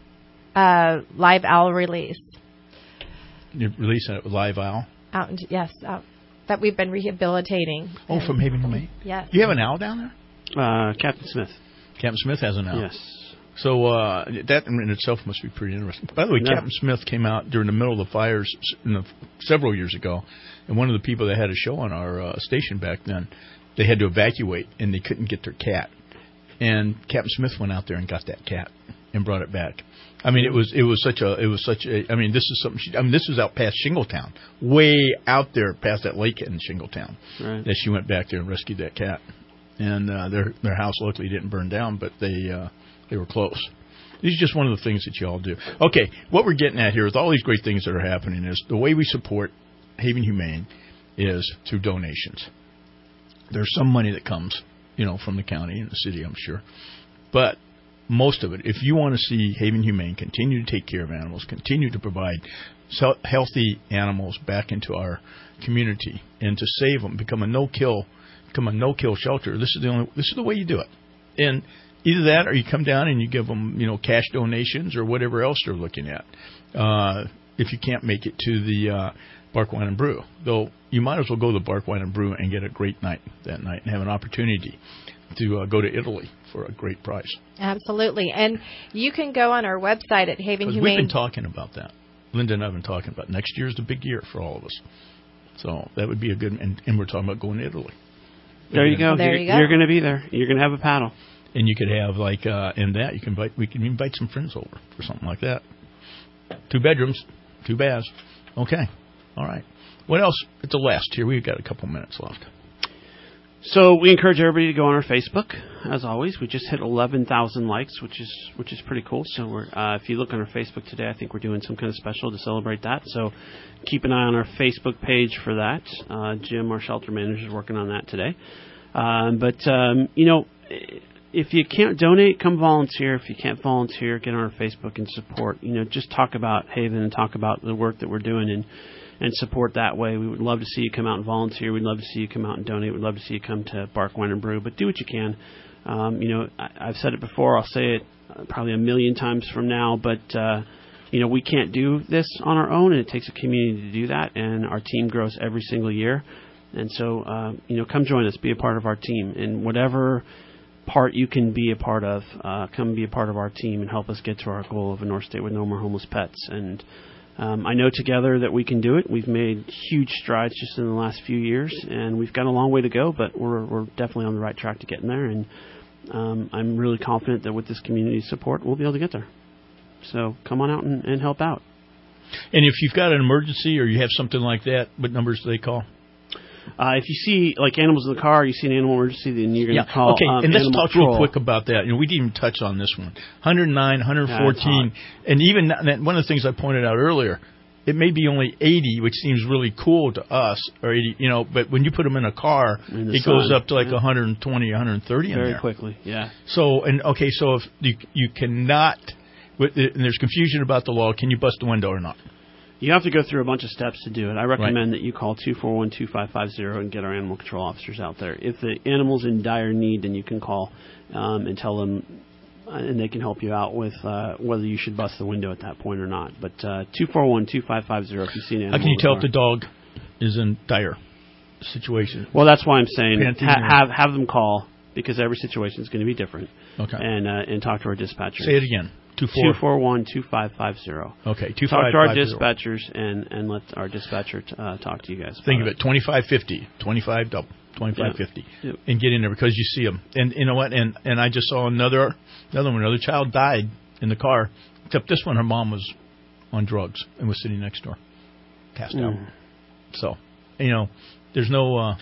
live owl release. You're releasing it with live owl? Out that we've been rehabilitating. Oh, from Haven Humane? Yes. Do you have an owl down there? Captain Smith. Captain Smith has an owl. Yes. So that in itself must be pretty interesting. By the way, Captain Smith came out during the middle of the fires several years ago, and one of the people that had a show on our station back then, they had to evacuate, and they couldn't get their cat. And Captain Smith went out there and got that cat and brought it back. I mean, it was such a. I mean, this is something. This was out past Shingletown, way out there past that lake in Shingletown. Right. That she went back there and rescued that cat, and their house luckily didn't burn down, but they were close. These are just one of the things that you all do. Okay, what we're getting at here with all these great things that are happening is the way we support Haven Humane is through donations. There's some money that comes, from the county and the city, I'm sure, but most of it, if you want to see Haven Humane continue to take care of animals, continue to provide healthy animals back into our community, and to save them, become a no-kill shelter, this is the way you do it. And either that, or you come down and you give them, cash donations or whatever else they're looking at. If you can't make it to the Bark Wine and Brew, though, you might as well go to the Bark Wine and Brew and get a great night that night and have an opportunity to go to Italy for a great price. Absolutely. And you can go on our website at Haven Humane. We've been talking about that. Linda and I have been talking about next year's the big year for all of us. So that would be a good, and we're talking about going to Italy. There you go. You're going to be there. You're going to have a paddle. And you could have we can invite some friends over for something like that. 2 bedrooms, 2 baths. Okay. All right. What else? It's the last here. We've got a couple minutes left. So we encourage everybody to go on our Facebook. As always, we just hit 11,000 likes, which is pretty cool. So we're if you look on our Facebook today, I think we're doing some kind of special to celebrate that. So keep an eye on our Facebook page for that. Jim, our shelter manager, is working on that today. If you can't donate, come volunteer. If you can't volunteer, get on our Facebook and support. Just talk about Haven and talk about the work that we're doing and support that way. We would love to see you come out and volunteer. We'd love to see you come out and donate. We'd love to see you come to Bark Wine and Brew. But do what you can. I've said it before. I'll say it probably a million times from now. But, we can't do this on our own, and it takes a community to do that. And our team grows every single year. And so, come join us. Be a part of our team. And whatever part you can be a part of, come be a part of our team and help us get to our goal of a North State with no more homeless pets. And I know together that we can do it. We've made huge strides just in the last few years, and we've got a long way to go, but we're definitely on the right track to getting there. And I'm really confident that with this community support, we'll be able to get there. So come on out and help out. And if you've got an emergency or you have something like that, what numbers do they call? If you see animals in the car, you see an animal emergency, then you're going to call. Okay, and let's talk real quick about that. We didn't even touch on this one. 109, 114, and even one of the things I pointed out earlier, it may be only 80, which seems really cool to us, or 80, but when you put them in a car, it goes up to 120, 130 in there. Very quickly, yeah. So if you cannot, and there's confusion about the law, can you bust the window or not? You have to go through a bunch of steps to do it. I recommend that you call 241-2550 and get our animal control officers out there. If the animal's in dire need, then you can call and tell them, and they can help you out with whether you should bust the window at that point or not. But 241-2550 if you see an animal. How can you tell if the dog is in dire situation? Well, that's why I'm saying have them call, because every situation is going to be different. and talk to our dispatcher. Say it again. 241-2550. Okay, 2550. Talk to our dispatchers and let our dispatcher talk to you guys. Think of it, 2550, 2550, and get in there because you see them. And you know what? And I just saw another child died in the car. Except this one, her mom was on drugs and was sitting next door, passed out. So, there's no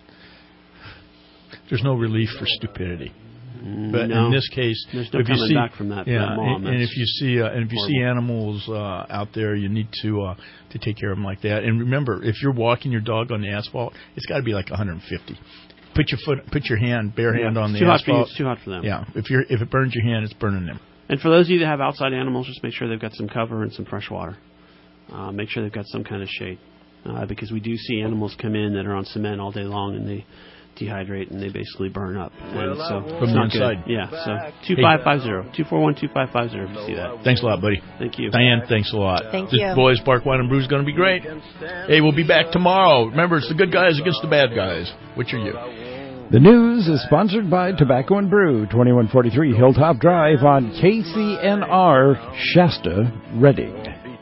relief for stupidity. But in this case, there's no if you coming see, back from that mom. And if you see animals out there, you need to take care of them like that. And remember, if you're walking your dog on the asphalt, it's got to be like 150. Put your hand, bare hand on the asphalt. It's too hot for them. Yeah, if it burns your hand, it's burning them. And for those of you that have outside animals, just make sure they've got some cover and some fresh water. Make sure they've got some kind of shade, because we do see animals come in that are on cement all day long and they dehydrate and they basically burn up. And so from the inside. Yeah. So 2550, 241-2550 if you see that. Thanks a lot, buddy. Thank you, Diane. Thanks a lot. Thank you. This boys, Bark Wine and Brew is going to be great. Hey, we'll be back tomorrow. Remember, it's the good guys against the bad guys. Which are you? The news is sponsored by Tobacco and Brew, 2143 Hilltop Drive on KCNR, Shasta, Redding.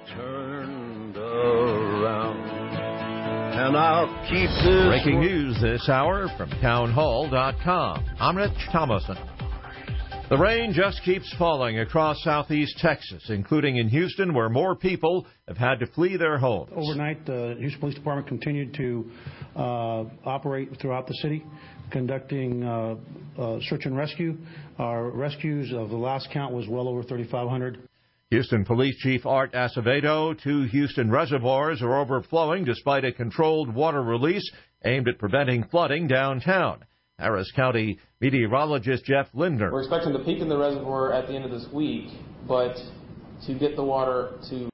And I'll keep this. Breaking news this hour from townhall.com. I'm Rich Thomason. The rain just keeps falling across southeast Texas, including in Houston, where more people have had to flee their homes. Overnight, the Houston Police Department continued to operate throughout the city, conducting search and rescue. Our rescues of the last count was well over 3,500. Houston Police Chief Art Acevedo, 2 Houston reservoirs are overflowing despite a controlled water release aimed at preventing flooding downtown. Harris County meteorologist Jeff Lindner. We're expecting to peak in the reservoir at the end of this week, but to get the water to